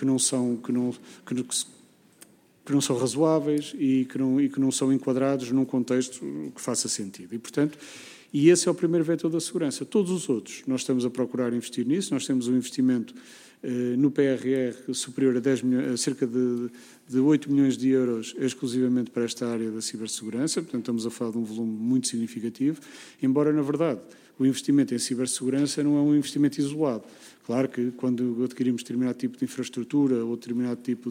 razoáveis e que não são enquadrados num contexto que faça sentido. E, portanto, esse é o primeiro vetor da segurança. Todos os outros, nós estamos a procurar investir nisso. Nós temos um investimento no PRR superior a cerca de 8 milhões de euros exclusivamente para esta área da cibersegurança. Portanto, estamos a falar de um volume muito significativo, embora, na verdade, o investimento em cibersegurança não é um investimento isolado. Claro que quando adquirimos determinado tipo de infraestrutura ou determinado tipo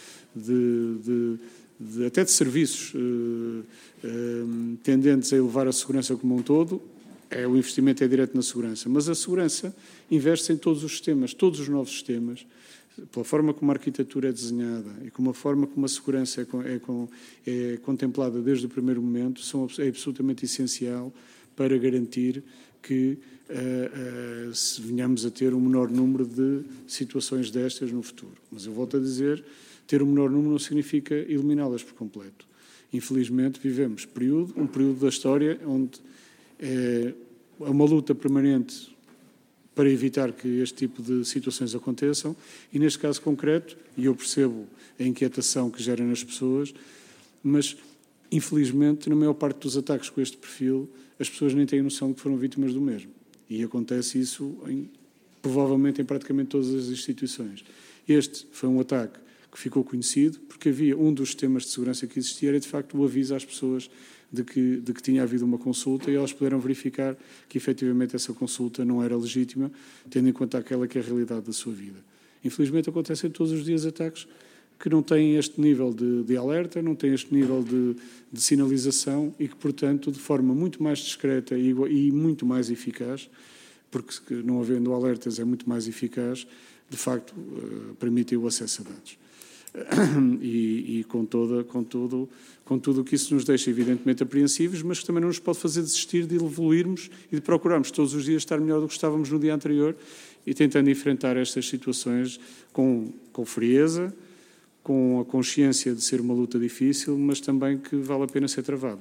até de serviços tendentes a elevar a segurança como um todo, o investimento é direto na segurança. Mas a segurança investe em todos os sistemas, todos os novos sistemas, pela forma como a arquitetura é desenhada e como a forma como a segurança é contemplada desde o primeiro momento, é absolutamente essencial para garantir que se venhamos a ter um menor número de situações destas no futuro. Mas eu volto a dizer, ter um menor número não significa eliminá-las por completo. Infelizmente, vivemos um período da história onde é uma luta permanente para evitar que este tipo de situações aconteçam e, neste caso concreto, e eu percebo a inquietação que gera nas pessoas, mas, infelizmente, na maior parte dos ataques com este perfil, as pessoas nem têm noção de que foram vítimas do mesmo. E acontece isso, provavelmente, em praticamente todas as instituições. Este foi um ataque que ficou conhecido, porque havia um dos sistemas de segurança que existia, era de facto o aviso às pessoas de que tinha havido uma consulta e elas puderam verificar que efetivamente essa consulta não era legítima, tendo em conta aquela que é a realidade da sua vida. Infelizmente acontecem todos os dias ataques que não têm este nível de alerta, não têm este nível de sinalização e que, portanto, de forma muito mais discreta e muito mais eficaz, porque não havendo alertas é muito mais eficaz, de facto, permitem o acesso a dados. E com tudo o que isso nos deixa evidentemente apreensivos, mas que também não nos pode fazer desistir de evoluirmos e de procurarmos todos os dias estar melhor do que estávamos no dia anterior e tentando enfrentar estas situações com frieza, com a consciência de ser uma luta difícil, mas também que vale a pena ser travada.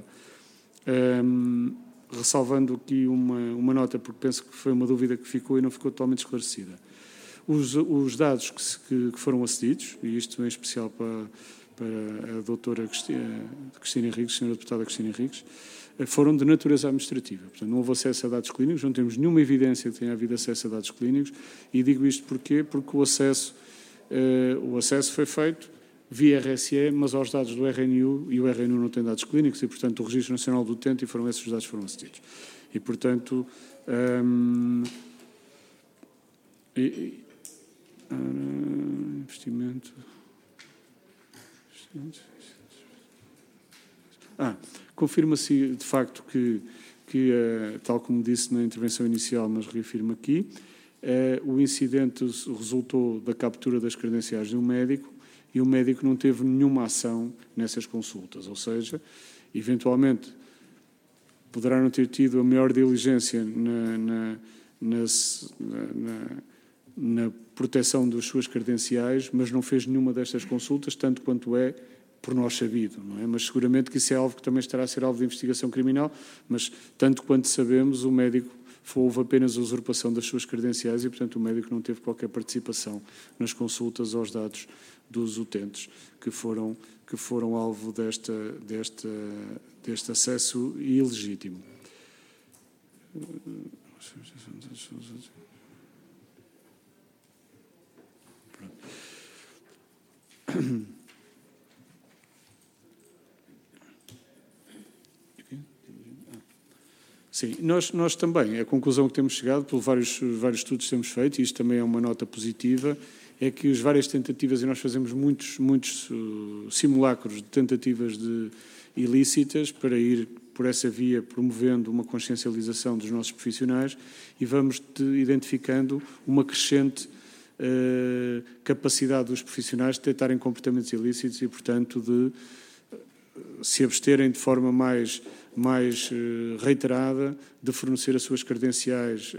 Ressalvando aqui uma nota, porque penso que foi uma dúvida que ficou e não ficou totalmente esclarecida. Os dados que foram acedidos, e isto em especial para a doutora Cristina Henriques, senhora deputada Cristina Henriques, foram de natureza administrativa. Portanto, não houve acesso a dados clínicos, não temos nenhuma evidência de que tenha havido acesso a dados clínicos, e digo isto porquê? Porque o acesso foi feito via RSE, mas aos dados do RNU, e o RNU não tem dados clínicos, e, portanto, o Registro Nacional do Utente, e foram esses os dados que foram acedidos. E, portanto, investimento... Confirma-se, de facto, que tal como disse na intervenção inicial, mas reafirmo aqui, o incidente resultou da captura das credenciais de um médico e o médico não teve nenhuma ação nessas consultas, ou seja, eventualmente poderá não ter tido a maior diligência na proteção das suas credenciais, mas não fez nenhuma destas consultas, tanto quanto é por nós sabido, não é? Mas seguramente que isso é algo que também estará a ser alvo de investigação criminal, mas tanto quanto sabemos, o médico houve apenas a usurpação das suas credenciais e, portanto, o médico não teve qualquer participação nas consultas aos dados dos utentes que foram alvo deste acesso ilegítimo. Sim, nós também, a conclusão que temos chegado, por vários estudos que temos feito, e isto também é uma nota positiva, é que as várias tentativas, e nós fazemos muitos simulacros de tentativas ilícitas para ir por essa via promovendo uma consciencialização dos nossos profissionais e vamos identificando uma crescente capacidade dos profissionais de detectarem comportamentos ilícitos e, portanto, de se absterem de forma mais reiterada de fornecer as suas credenciais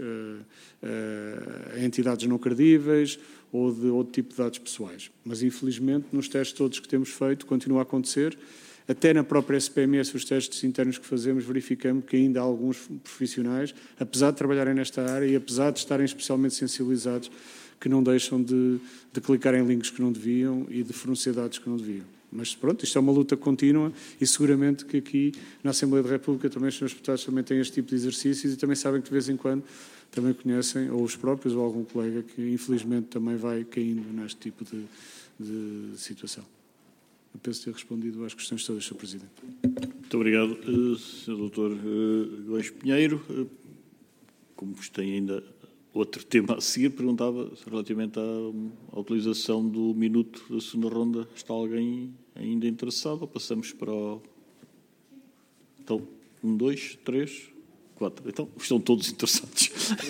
a entidades não credíveis ou de outro tipo de dados pessoais. Mas, infelizmente, nos testes todos que temos feito, continua a acontecer. Até na própria SPMS, os testes internos que fazemos, verificamos que ainda há alguns profissionais, apesar de trabalharem nesta área e apesar de estarem especialmente sensibilizados, que não deixam de clicar em links que não deviam e de fornecer dados que não deviam. Mas pronto, isto é uma luta contínua e seguramente que aqui na Assembleia da República também os senhores deputados também têm este tipo de exercícios e também sabem que de vez em quando também conhecem, ou os próprios ou algum colega que infelizmente também vai caindo neste tipo de situação. Eu penso ter respondido às questões todas, Sr. Presidente. Muito obrigado, Sr. Dr. Góis Pinheiro. Como tem ainda outro tema a seguir, perguntava relativamente à utilização do minuto da segunda ronda. Está alguém ainda interessado ou passamos para o... Então, 1, 2, 3, 4. Então, estão todos interessados.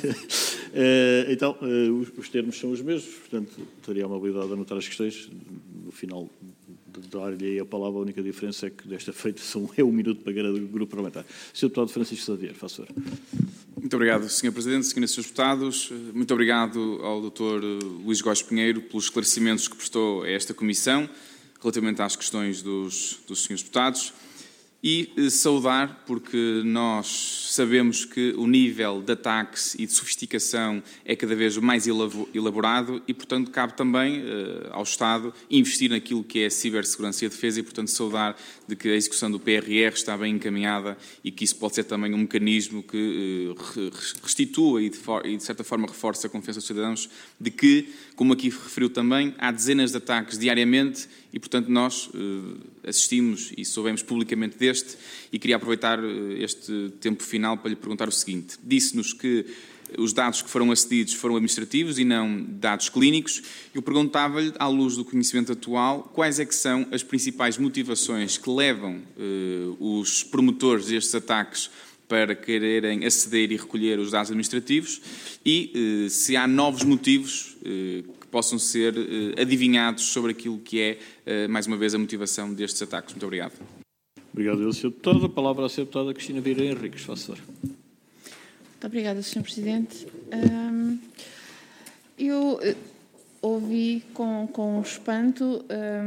Então, os termos são os mesmos, portanto, teria a amabilidade de anotar as questões. No final, de dar-lhe a palavra, a única diferença é que desta feita é 1 minuto para cada grupo parlamentar. Sr. Deputado Francisco Xavier, faça favor. Muito obrigado, Sr. Presidente, Srs. e Srs. Deputados. Muito obrigado ao Dr. Luís Góis Pinheiro pelos esclarecimentos que prestou a esta Comissão relativamente às questões dos Srs. Deputados. E saudar, porque nós sabemos que o nível de ataques e de sofisticação é cada vez mais elaborado e, portanto, cabe também ao Estado investir naquilo que é a cibersegurança e a defesa e, portanto, saudar de que a execução do PRR está bem encaminhada e que isso pode ser também um mecanismo que restitua e, de certa forma, reforça a confiança dos cidadãos de que, como aqui referiu também, há dezenas de ataques diariamente e, portanto, nós assistimos e soubemos publicamente deste e queria aproveitar este tempo final para lhe perguntar o seguinte. Disse-nos que os dados que foram acedidos foram administrativos e não dados clínicos. Eu perguntava-lhe, à luz do conhecimento atual, quais é que são as principais motivações que levam os promotores destes ataques para quererem aceder e recolher os dados administrativos e se há novos motivos que possam ser adivinhados sobre aquilo que é, mais uma vez, a motivação destes ataques. Muito obrigado. Obrigado, Sr. Deputado. A palavra a Sra. Deputada Cristina Vieira Henriques, faz favor. Muito obrigada, Sr. Presidente. Eu ouvi com espanto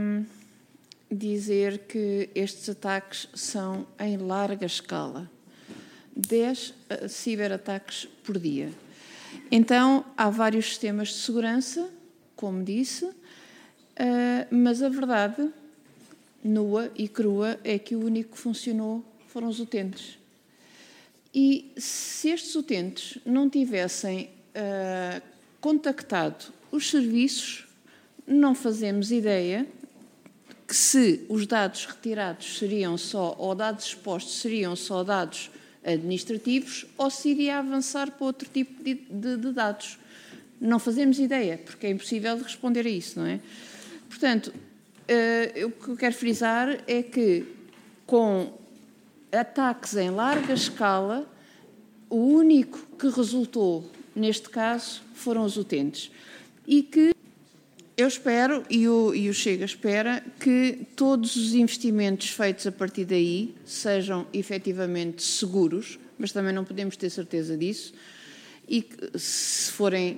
dizer que estes ataques são em larga escala. 10 ciberataques por dia. Então, há vários sistemas de segurança, como disse, mas a verdade, nua e crua, é que o único que funcionou foram os utentes. E se estes utentes não tivessem contactado os serviços, não fazemos ideia que se os dados retirados seriam só, ou dados expostos seriam só dados administrativos, ou se iria avançar para outro tipo de dados. Não fazemos ideia, porque é impossível responder a isso, não é? Portanto, o que eu quero frisar é que, com ataques em larga escala, o único que resultou, neste caso, foram os utentes. E que eu espero, e o Chega espera, que todos os investimentos feitos a partir daí sejam efetivamente seguros, mas também não podemos ter certeza disso, e que se forem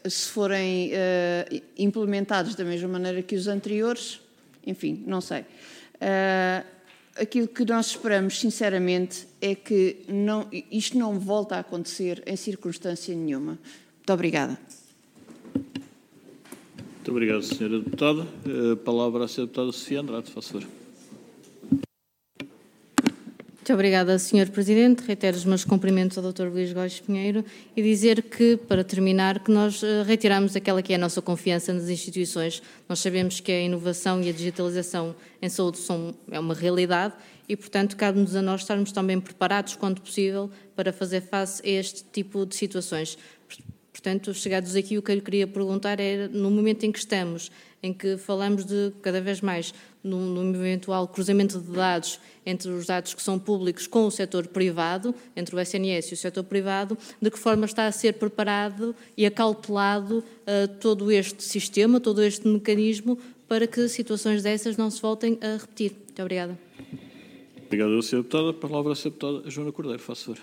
implementados da mesma maneira que os anteriores, enfim, não sei. Aquilo que nós esperamos, sinceramente, é que isto não volte a acontecer em circunstância nenhuma. Muito obrigada. Muito obrigado, Sra. Deputada. A palavra à Sra. Deputada Sofia Andrade, faz favor. Muito obrigada, Sr. Presidente. Reitero os meus cumprimentos ao Dr. Luís Góes Pinheiro e dizer que, para terminar, que nós retiramos aquela que é a nossa confiança nas instituições. Nós sabemos que a inovação e a digitalização em saúde é uma realidade e, portanto, cabe-nos a nós estarmos também preparados, quando possível, para fazer face a este tipo de situações. Portanto, chegados aqui, o que eu lhe queria perguntar era, no momento em que estamos, em que falamos de, cada vez mais, num eventual cruzamento de dados entre os dados que são públicos com o setor privado, entre o SNS e o setor privado, de que forma está a ser preparado e acautelado todo este sistema, todo este mecanismo, para que situações dessas não se voltem a repetir. Muito obrigada. Obrigado, Sra. Deputada. A palavra à Sra. Deputada Joana Cordeiro, faz favor.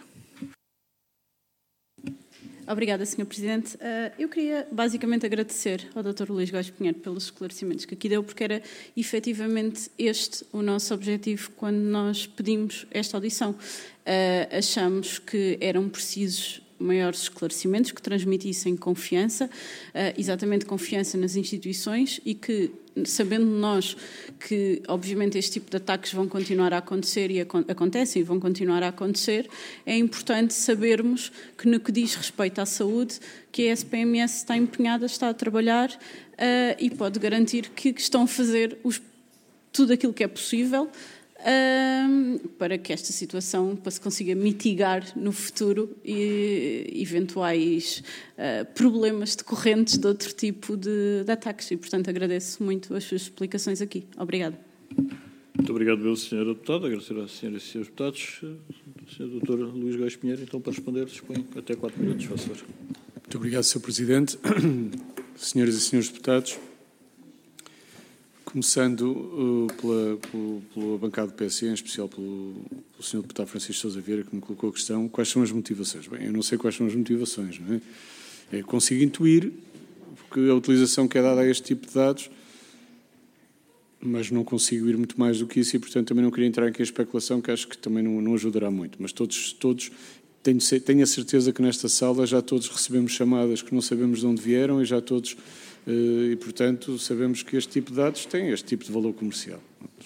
Obrigada, Sr. Presidente. Eu queria basicamente agradecer ao Dr. Luís Góes Pinheiro pelos esclarecimentos que aqui deu, porque era efetivamente este o nosso objetivo quando nós pedimos esta audição. Achamos que eram precisos maiores esclarecimentos que transmitissem confiança, exatamente confiança nas instituições e que, sabendo nós que, obviamente, este tipo de ataques vão continuar a acontecer e acontecem e vão continuar a acontecer, é importante sabermos que, no que diz respeito à saúde, que a SPMS está empenhada, está a trabalhar e pode garantir que estão a fazer tudo aquilo que é possível para que esta situação se consiga mitigar no futuro e eventuais problemas decorrentes de outro tipo de ataques. E, portanto, agradeço muito as suas explicações aqui. Obrigada. Muito obrigado, Sra. Deputada. Agradecer às senhoras e senhores deputados. Sr. Dr. Luís Góes Pinheiro, então, para responder, dispõe até 4 minutos, faz favor. Muito obrigado, Sr. Presidente. Senhoras e senhores deputados, começando pela bancada do PSD, em especial pelo Sr. Deputado Francisco Sousa Vieira, que me colocou a questão, quais são as motivações? Bem, eu não sei quais são as motivações, não é? Eu consigo intuir, porque a utilização que é dada a este tipo de dados, mas não consigo ir muito mais do que isso e, portanto, também não queria entrar aqui em especulação, que acho que também não ajudará muito. Mas todos tenho a certeza que nesta sala já todos recebemos chamadas que não sabemos de onde vieram e já todos... E, portanto, sabemos que este tipo de dados tem este tipo de valor comercial.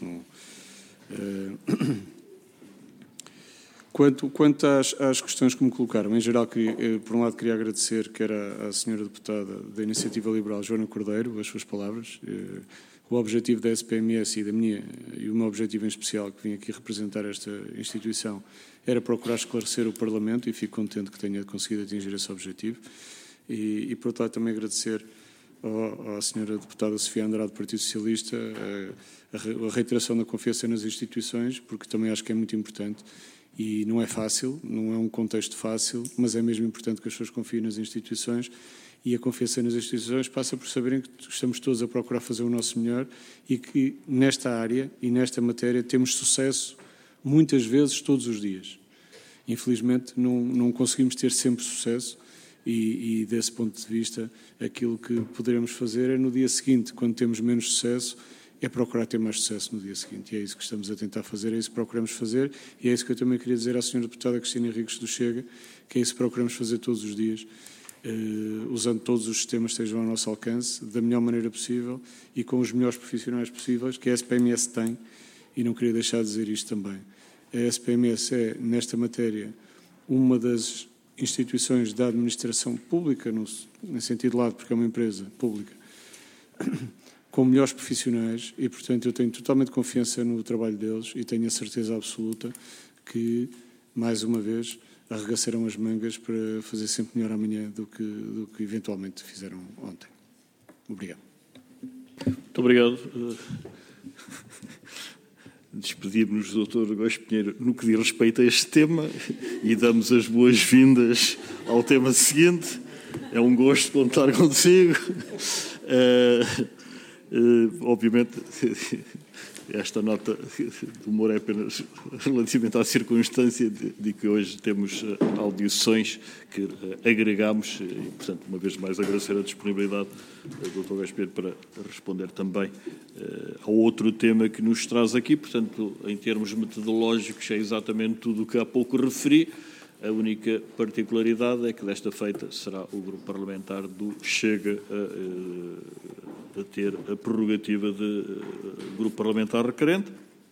Quanto às questões que me colocaram, em geral, por um lado queria agradecer quer à senhora deputada da Iniciativa Liberal, Joana Cordeiro, as suas palavras, O objetivo da SPMS e o meu objetivo em especial, que vim aqui representar esta instituição, era procurar esclarecer o Parlamento, e fico contente que tenha conseguido atingir esse objetivo. E por outro lado, também agradecer à senhora deputada Sofia Andrade, do Partido Socialista, a reiteração da confiança nas instituições, porque também acho que é muito importante. E não é fácil, não é um contexto fácil, mas é mesmo importante que as pessoas confiem nas instituições, e a confiança nas instituições passa por saberem que estamos todos a procurar fazer o nosso melhor e que nesta área e nesta matéria temos sucesso muitas vezes todos os dias. Infelizmente não conseguimos ter sempre sucesso e desse ponto de vista aquilo que poderemos fazer é no dia seguinte, quando temos menos sucesso, é procurar ter mais sucesso no dia seguinte. E é isso que estamos a tentar fazer, é isso que procuramos fazer, e é isso que eu também queria dizer à senhora deputada Cristina Henriques do Chega, que é isso que procuramos fazer todos os dias, usando todos os sistemas que estejam ao nosso alcance, da melhor maneira possível e com os melhores profissionais possíveis que a SPMS tem, e não queria deixar de dizer isto também. A SPMS é, nesta matéria, uma das instituições da administração pública, no sentido lato, porque é uma empresa pública, com melhores profissionais e, portanto, eu tenho totalmente confiança no trabalho deles e tenho a certeza absoluta que, mais uma vez, arregaçarão as mangas para fazer sempre melhor amanhã do que eventualmente fizeram ontem. Obrigado. Muito obrigado. Despedimos do Dr. Góis Pinheiro no que diz respeito a este tema e damos as boas-vindas ao tema seguinte. É um gosto contar consigo. Obviamente, esta nota de humor é apenas relativamente à circunstância de que hoje temos audições que agregamos e, portanto, uma vez mais agradecer a disponibilidade do Dr. Góis Pinheiro para responder também ao outro tema que nos traz aqui. Portanto, em termos metodológicos, é exatamente tudo o que há pouco referi. A única particularidade é que desta feita será o grupo parlamentar do Chega a ter a prerrogativa de grupo parlamentar requerente,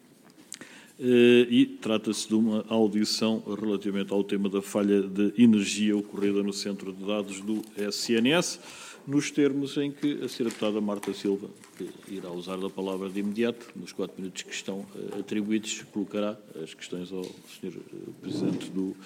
e trata-se de uma audição relativamente ao tema da falha de energia ocorrida no centro de dados do SNS, nos termos em que a senhora deputada Marta Silva, que irá usar da palavra de imediato, nos 4 minutos que estão atribuídos, colocará as questões ao Sr. Presidente do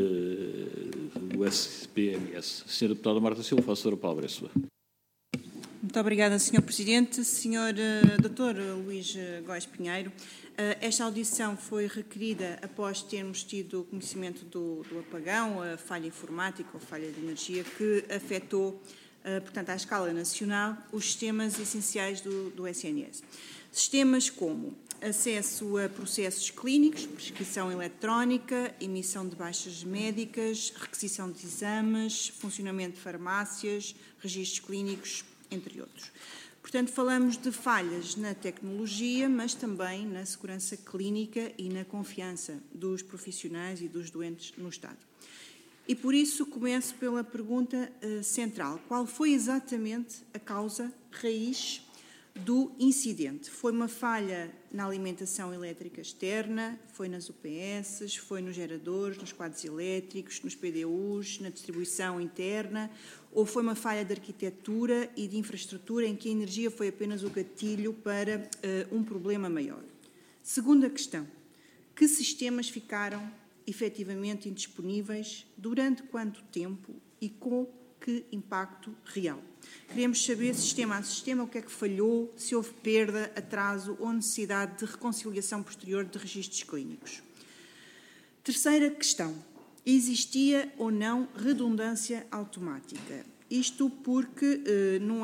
SPMS. Senhora deputada Marta Silva, faço a palavra, é sua. Muito obrigada, Sr. Presidente. Sr. Dr. Luís Góis Pinheiro, esta audição foi requerida após termos tido conhecimento do apagão, a falha informática ou falha de energia que afetou, portanto, à escala nacional, os sistemas essenciais do SNS. Sistemas como acesso a processos clínicos, prescrição eletrónica, emissão de baixas médicas, requisição de exames, funcionamento de farmácias, registros clínicos, entre outros. Portanto, falamos de falhas na tecnologia, mas também na segurança clínica e na confiança dos profissionais e dos doentes no Estado. E por isso começo pela pergunta central. Qual foi exatamente a causa raiz do incidente? Foi uma falha na alimentação elétrica externa, foi nas UPS, foi nos geradores, nos quadros elétricos, nos PDUs, na distribuição interna, ou foi uma falha de arquitetura e de infraestrutura em que a energia foi apenas o gatilho para um problema maior? Segunda questão, que sistemas ficaram efetivamente indisponíveis, durante quanto tempo e com que impacto real? Queremos saber, sistema a sistema, o que é que falhou, se houve perda, atraso ou necessidade de reconciliação posterior de registros clínicos. Terceira questão, existia ou não redundância automática? Isto porque num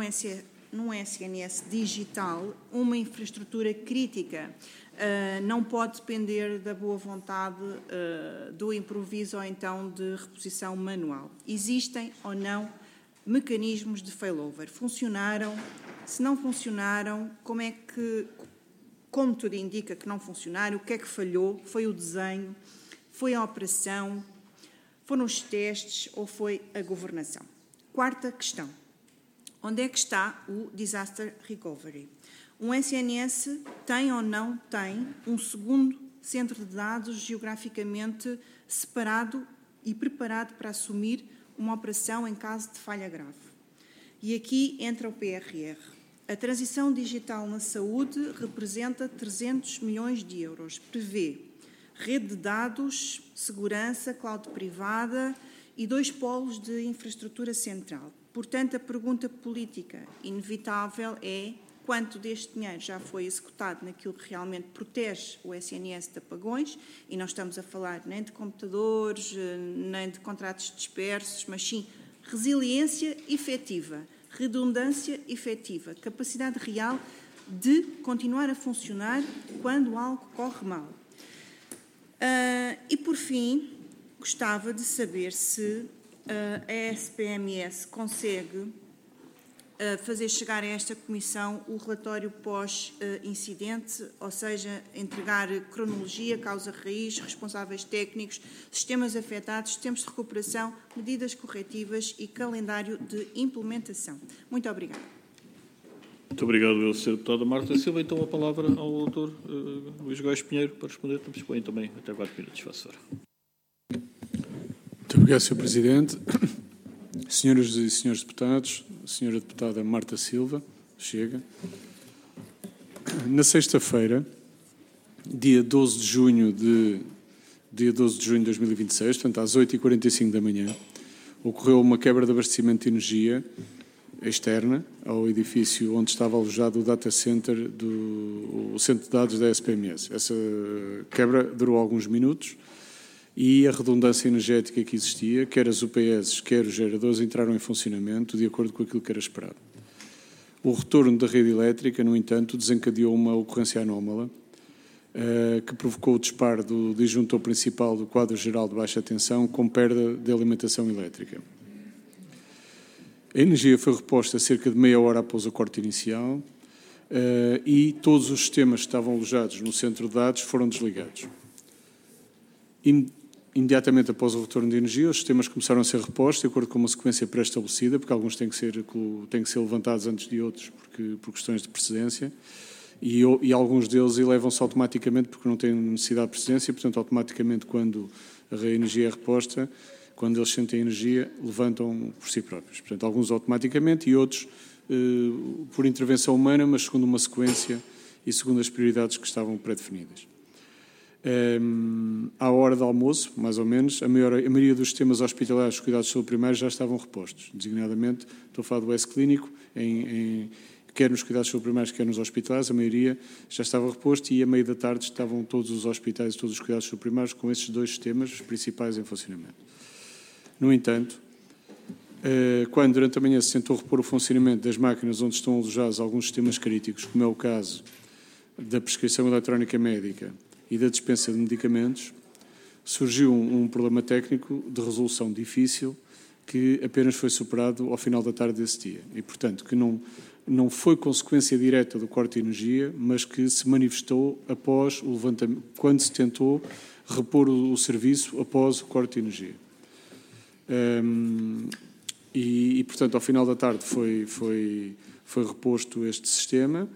SNS digital, uma infraestrutura crítica não pode depender da boa vontade, do improviso ou então de reposição manual. Existem ou não mecanismos de failover? Funcionaram? Se não funcionaram, como tudo indica que não funcionaram, o que é que falhou? Foi o desenho? Foi a operação? Foram os testes ou foi a governação? Quarta questão. Onde é que está o Disaster Recovery? Um SNS tem ou não tem um segundo centro de dados geograficamente separado e preparado para assumir uma operação em caso de falha grave? E aqui entra o PRR. A transição digital na saúde representa 300 milhões de euros. Prevê rede de dados, segurança, cloud privada e 2 polos de infraestrutura central. Portanto, a pergunta política inevitável é quanto deste dinheiro já foi executado naquilo que realmente protege o SNS de apagões, e não estamos a falar nem de computadores, nem de contratos dispersos, mas sim resiliência efetiva, redundância efetiva, capacidade real de continuar a funcionar quando algo corre mal. E, por fim, gostava de saber se a SPMS consegue fazer chegar a esta Comissão o relatório pós-incidente, ou seja, entregar cronologia, causa raiz, responsáveis técnicos, sistemas afetados, sistemas de recuperação, medidas corretivas e calendário de implementação. Muito obrigada. Muito obrigado, Sra. Deputada Marta Silva. Então, a palavra ao Dr. Luís Góes Pinheiro para responder. Dispõe também até 4 minutos, faça favor. Muito obrigado, Sr. Presidente. Senhoras e senhores deputados, Sra. Deputada Marta Silva, chega. Na sexta-feira, dia 12 de junho de 2026, portanto às 8h45 da manhã, ocorreu uma quebra de abastecimento de energia externa ao edifício onde estava alojado o data center o centro de dados da SPMS. Essa quebra durou alguns minutos e a redundância energética que existia, quer as UPS, quer os geradores, entraram em funcionamento de acordo com aquilo que era esperado. O retorno da rede elétrica, no entanto, desencadeou uma ocorrência anómala que provocou o disparo do disjuntor principal do quadro geral de baixa tensão com perda de alimentação elétrica. A energia foi reposta cerca de meia hora após o corte inicial e todos os sistemas que estavam alojados no centro de dados foram desligados. Imediatamente após o retorno de energia, os sistemas começaram a ser repostos de acordo com uma sequência pré-estabelecida, porque alguns têm que ser levantados antes de outros por questões de precedência, e alguns deles elevam-se automaticamente porque não têm necessidade de precedência, portanto, automaticamente, quando a energia é reposta, quando eles sentem energia, levantam por si próprios. Portanto, alguns automaticamente e outros por intervenção humana, mas segundo uma sequência e segundo as prioridades que estavam pré-definidas. À hora do almoço, mais ou menos, a maioria dos sistemas hospitalares de cuidados de saúde primários já estavam repostos. Designadamente, estou a falar do S-Clínico, quer nos cuidados de saúde primários, quer nos hospitais, a maioria já estava reposto e, à meia da tarde, estavam todos os hospitais e todos os cuidados de saúde primários com esses 2 sistemas, os principais, em funcionamento. No entanto, quando durante a manhã se tentou repor o funcionamento das máquinas onde estão alojados alguns sistemas críticos, como é o caso da prescrição eletrónica médica e da dispensa de medicamentos, surgiu um problema técnico de resolução difícil que apenas foi superado ao final da tarde desse dia. E, portanto, que não foi consequência direta do corte de energia, mas que se manifestou após o levantamento, quando se tentou repor o serviço após o corte de energia. Portanto, ao final da tarde foi reposto este sistema.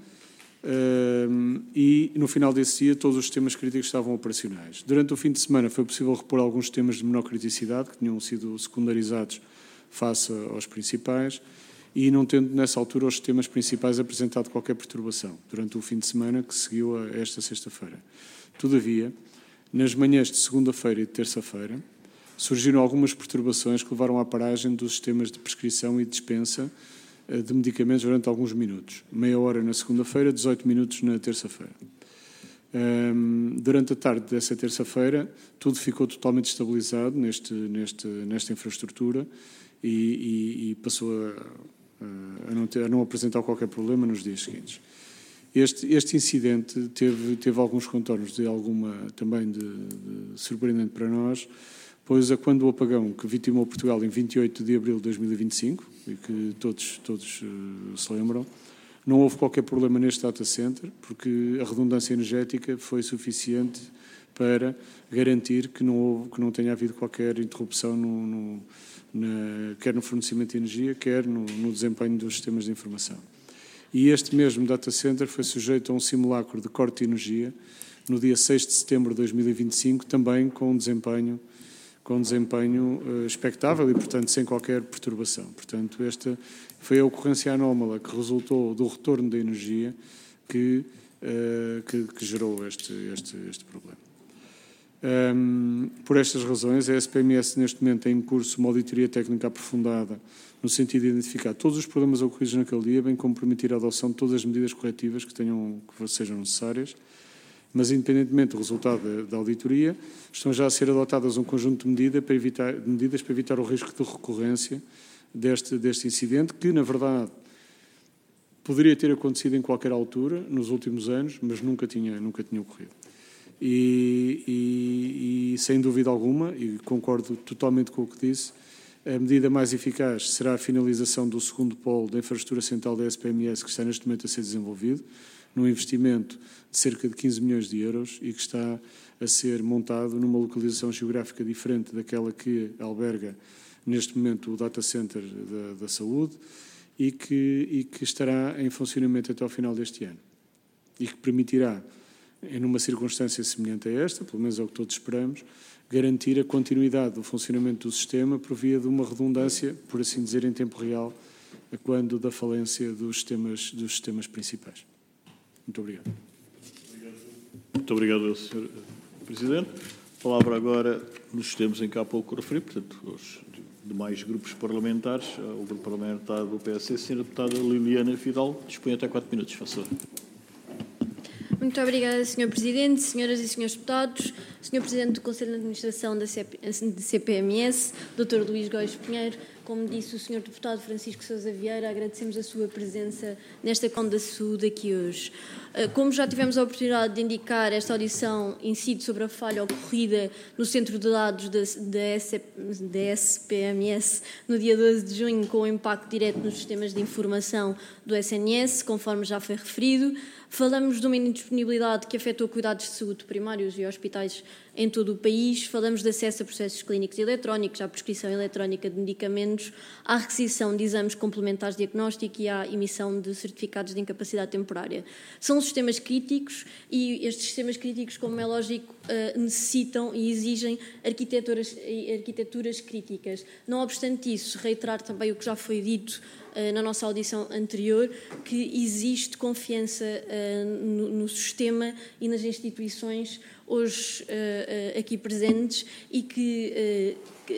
E no final desse dia todos os sistemas críticos estavam operacionais. Durante o fim de semana foi possível repor alguns sistemas de menor criticidade que tinham sido secundarizados face aos principais e não tendo nessa altura os sistemas principais apresentado qualquer perturbação durante o fim de semana que seguiu a esta sexta-feira. Todavia, nas manhãs de segunda-feira e de terça-feira surgiram algumas perturbações que levaram à paragem dos sistemas de prescrição e dispensa de medicamentos durante alguns minutos. Meia hora na segunda-feira, 18 minutos na terça-feira. Durante a tarde dessa terça-feira, tudo ficou totalmente estabilizado nesta infraestrutura e passou a não apresentar qualquer problema nos dias seguintes. Este incidente teve alguns contornos também de surpreendente para nós, pois quando o apagão que vitimou Portugal em 28 de abril de 2025, e que todos se lembram, não houve qualquer problema neste data center, porque a redundância energética foi suficiente para garantir que não tenha havido qualquer interrupção quer no fornecimento de energia, quer no desempenho dos sistemas de informação. E este mesmo data center foi sujeito a um simulacro de corte de energia no dia 6 de setembro de 2025, também com um desempenho com desempenho expectável e, portanto, sem qualquer perturbação. Portanto, esta foi a ocorrência anómala que resultou do retorno da energia que gerou este problema. Por estas razões, a SPMS neste momento tem em curso uma auditoria técnica aprofundada no sentido de identificar todos os problemas ocorridos naquele dia, bem como permitir a adoção de todas as medidas corretivas que sejam necessárias. Mas, independentemente do resultado da auditoria, estão já a ser adotadas um conjunto de medidas para evitar o risco de recorrência deste incidente, que, na verdade, poderia ter acontecido em qualquer altura, nos últimos anos, mas nunca tinha ocorrido. E sem dúvida alguma, e concordo totalmente com o que disse, a medida mais eficaz será a finalização do segundo polo da infraestrutura central da SPMS, que está neste momento a ser desenvolvido, num investimento de cerca de 15 milhões de euros e que está a ser montado numa localização geográfica diferente daquela que alberga neste momento o data center da saúde e que estará em funcionamento até ao final deste ano e que permitirá, numa circunstância semelhante a esta, pelo menos é o que todos esperamos, garantir a continuidade do funcionamento do sistema por via de uma redundância, por assim dizer, em tempo real, quando da falência dos sistemas principais. Muito obrigado. Muito obrigado, Sr. Presidente. A palavra agora nos temas em que há pouco referi, portanto, os demais grupos parlamentares, o grupo parlamentar do PSD, Sra. Deputada Liliana Fidalgo, dispõe até 4 minutos, por favor. Muito obrigada, Sr. Presidente, senhoras e senhores deputados, Sr. Presidente do Conselho de Administração da CPMS, Dr. Luís Góis Pinheiro, como disse o Sr. Deputado Francisco Sousa Vieira, agradecemos a sua presença nesta Comissão da Saúde aqui hoje. Como já tivemos a oportunidade de indicar, esta audição incide sobre a falha ocorrida no centro de dados da SPMS no dia 12 de junho, com impacto direto nos sistemas de informação do SNS, conforme já foi referido. Falamos de uma indisponibilidade que afetou cuidados de saúde primários e hospitais em todo o país. Falamos de acesso a processos clínicos eletrónicos, à prescrição eletrónica de medicamentos, à requisição de exames complementares de diagnóstico e à emissão de certificados de incapacidade temporária. São sistemas críticos e estes sistemas críticos, como é lógico, necessitam e exigem arquiteturas críticas. Não obstante isso, reiterar também o que já foi dito na nossa audição anterior, que existe confiança no sistema e nas instituições hoje aqui presentes e que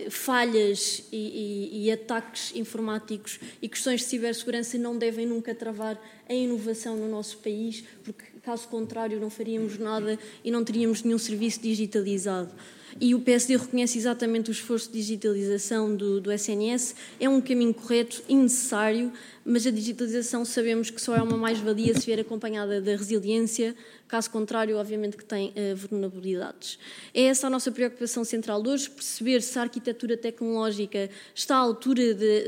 falhas e ataques informáticos e questões de cibersegurança não devem nunca travar a inovação no nosso país, porque caso contrário não faríamos nada e não teríamos nenhum serviço digitalizado. E o PSD reconhece exatamente o esforço de digitalização do SNS. É um caminho correto e necessário, mas a digitalização sabemos que só é uma mais-valia se vier acompanhada da resiliência, caso contrário, obviamente que tem vulnerabilidades. É essa a nossa preocupação central de hoje, perceber se a arquitetura tecnológica está à altura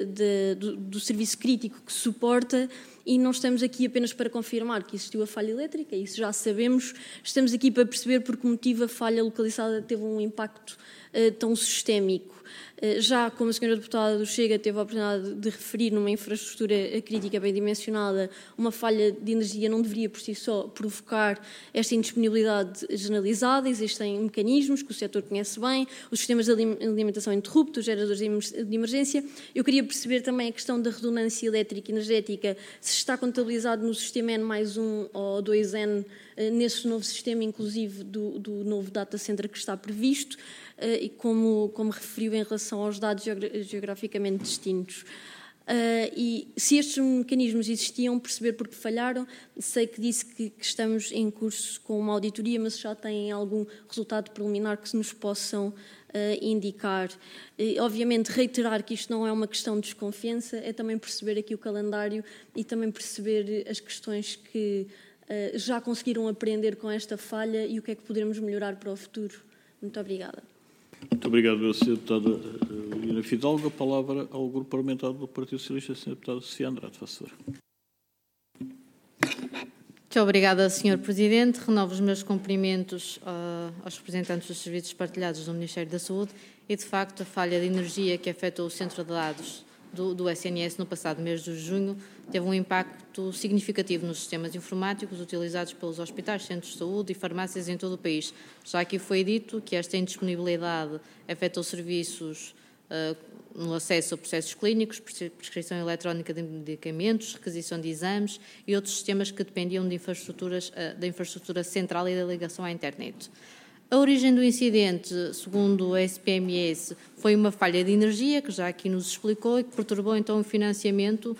do serviço crítico que suporta. E não estamos aqui apenas para confirmar que existiu a falha elétrica, isso já sabemos, estamos aqui para perceber por que motivo a falha localizada teve um impacto tão sistémico. Já como a senhora deputada do Chega teve a oportunidade de referir numa infraestrutura crítica bem dimensionada, uma falha de energia não deveria por si só provocar esta indisponibilidade generalizada. Existem mecanismos que o setor conhece bem, os sistemas de alimentação interruptos, os geradores de emergência. Eu queria perceber também a questão da redundância elétrica e energética, se está contabilizado no sistema N+1 ou 2N, nesse novo sistema, inclusive do novo data center que está previsto, e como referiu em relação aos dados geograficamente distintos. E se estes mecanismos existiam, perceber porque falharam. Sei que disse que estamos em curso com uma auditoria, mas já têm algum resultado preliminar que nos possam indicar. Obviamente, reiterar que isto não é uma questão de desconfiança, é também perceber aqui o calendário e também perceber as questões que já conseguiram aprender com esta falha e o que é que poderemos melhorar para o futuro. Muito obrigada. Muito obrigado, Sra. Deputada Liliana Fidalgo. A palavra ao Grupo Parlamentar do Partido Socialista, a Sra. Deputada Sofia Andrade, faz favor. Muito obrigada, Sr. Presidente. Renovo os meus cumprimentos aos representantes dos serviços partilhados do Ministério da Saúde e, de facto, a falha de energia que afetou o centro de dados do SNS no passado mês de junho teve um impacto significativo nos sistemas informáticos utilizados pelos hospitais, centros de saúde e farmácias em todo o país. Já aqui foi dito que esta indisponibilidade afetou serviços no acesso a processos clínicos, prescrição eletrónica de medicamentos, requisição de exames e outros sistemas que dependiam de da infraestrutura central e da ligação à internet. A origem do incidente, segundo o SPMS, foi uma falha de energia, que já aqui nos explicou, e que perturbou então o financiamento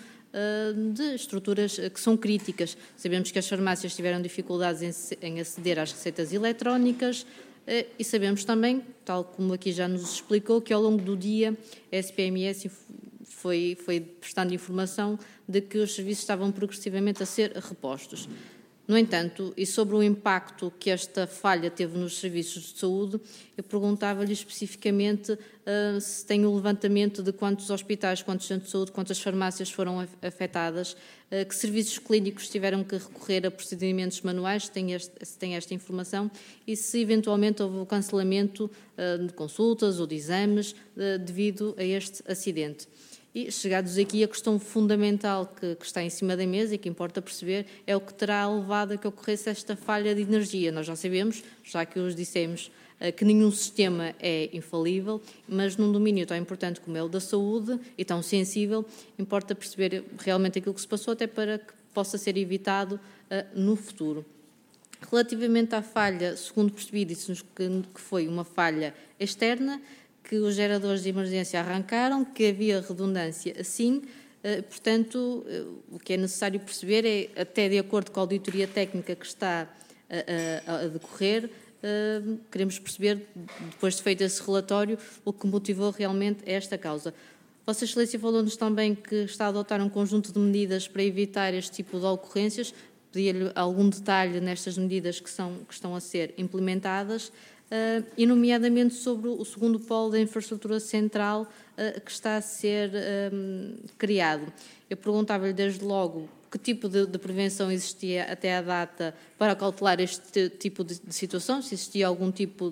de estruturas que são críticas. Sabemos que as farmácias tiveram dificuldades em aceder às receitas eletrónicas e sabemos também, tal como aqui já nos explicou, que ao longo do dia a SPMS foi prestando informação de que os serviços estavam progressivamente a ser repostos. No entanto, e sobre o impacto que esta falha teve nos serviços de saúde, eu perguntava-lhe especificamente se tem o levantamento de quantos hospitais, quantos centros de saúde, quantas farmácias foram afetadas, que serviços clínicos tiveram que recorrer a procedimentos manuais, se tem esta informação, e se eventualmente houve o cancelamento de consultas ou de exames devido a este acidente. E, chegados aqui, a questão fundamental que está em cima da mesa e que importa perceber é o que terá levado a que ocorresse esta falha de energia. Nós já sabemos, já que os dissemos, que nenhum sistema é infalível, mas num domínio tão importante como é o da saúde e tão sensível, importa perceber realmente aquilo que se passou, até para que possa ser evitado no futuro. Relativamente à falha, segundo percebi, disse-nos que foi uma falha externa, que os geradores de emergência arrancaram, que havia redundância assim, portanto, o que é necessário perceber é, até de acordo com a auditoria técnica que está a decorrer, queremos perceber, depois de feito esse relatório, o que motivou realmente esta causa. Vossa Excelência falou-nos também que está a adotar um conjunto de medidas para evitar este tipo de ocorrências, pedia-lhe algum detalhe nestas medidas que estão a ser implementadas, e nomeadamente sobre o segundo polo da infraestrutura central que está a ser criado. Eu perguntava-lhe desde logo que tipo de prevenção existia até à data para cautelar este tipo de situação, se existia algum tipo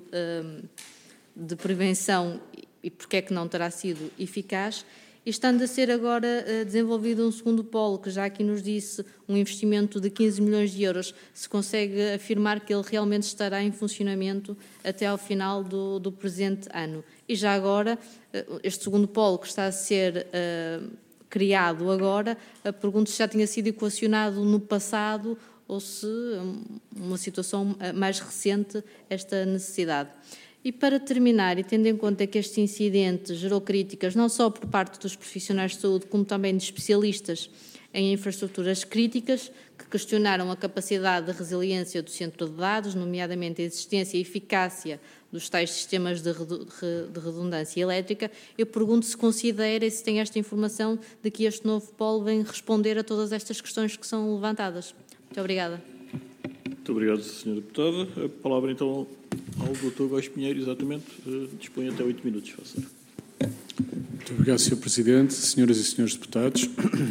de prevenção e porque é que não terá sido eficaz. E estando a ser agora desenvolvido um segundo polo, que já aqui nos disse um investimento de 15 milhões de euros, se consegue afirmar que ele realmente estará em funcionamento até ao final do presente ano. E já agora, este segundo polo que está a ser criado agora, pergunto se já tinha sido equacionado no passado ou se uma situação mais recente esta necessidade. E para terminar, e tendo em conta que este incidente gerou críticas não só por parte dos profissionais de saúde, como também de especialistas em infraestruturas críticas, que questionaram a capacidade de resiliência do centro de dados, nomeadamente a existência e eficácia dos tais sistemas de redundância elétrica, eu pergunto se considera e se tem esta informação de que este novo polo vem responder a todas estas questões que são levantadas. Muito obrigada. Muito obrigado, Sra. Deputada. A palavra, então, ao Dr. Góis Pinheiro, exatamente. Dispõe até 8 minutos, faça. Muito obrigado, Sr. Presidente, senhoras e senhores deputados.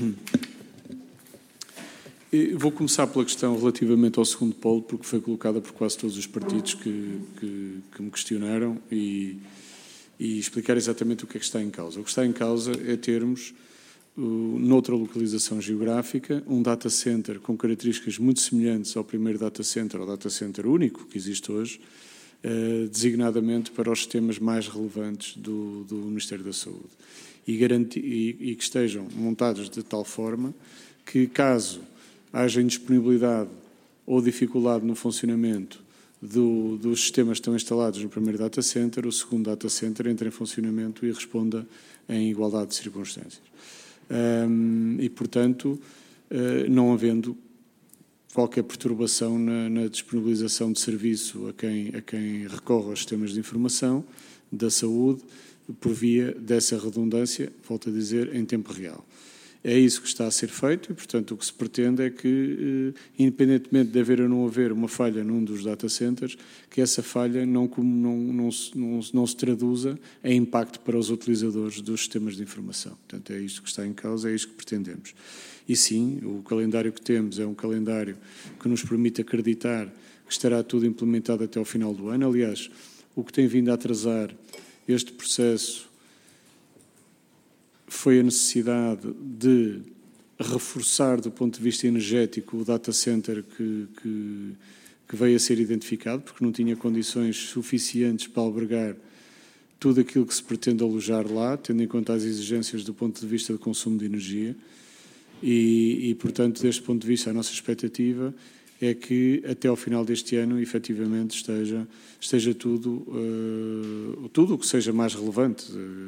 Vou começar pela questão relativamente ao segundo polo, porque foi colocada por quase todos os partidos que me questionaram e explicar exatamente o que é que está em causa. O que está em causa é termos, noutra localização geográfica, um data center com características muito semelhantes ao primeiro data center, ao data center único que existe hoje, designadamente para os sistemas mais relevantes do Ministério da Saúde e que estejam montados de tal forma que, caso haja indisponibilidade ou dificuldade no funcionamento dos sistemas que estão instalados no primeiro data center, o segundo data center entre em funcionamento e responda em igualdade de circunstâncias. E, portanto, não havendo qualquer perturbação na disponibilização de serviço a quem recorre aos sistemas de informação da saúde, por via dessa redundância, volto a dizer, em tempo real. É isso que está a ser feito e, portanto, o que se pretende é que, independentemente de haver ou não haver uma falha num dos data centers, que essa falha não se traduza em impacto para os utilizadores dos sistemas de informação. Portanto, é isto que está em causa, é isto que pretendemos. E sim, o calendário que temos é um calendário que nos permite acreditar que estará tudo implementado até ao final do ano. Aliás, o que tem vindo a atrasar este processo foi a necessidade de reforçar, do ponto de vista energético, o data center que veio a ser identificado, porque não tinha condições suficientes para albergar tudo aquilo que se pretende alojar lá, tendo em conta as exigências do ponto de vista de consumo de energia. E, portanto, deste ponto de vista, a nossa expectativa é que até ao final deste ano, efetivamente, esteja tudo o que seja mais relevante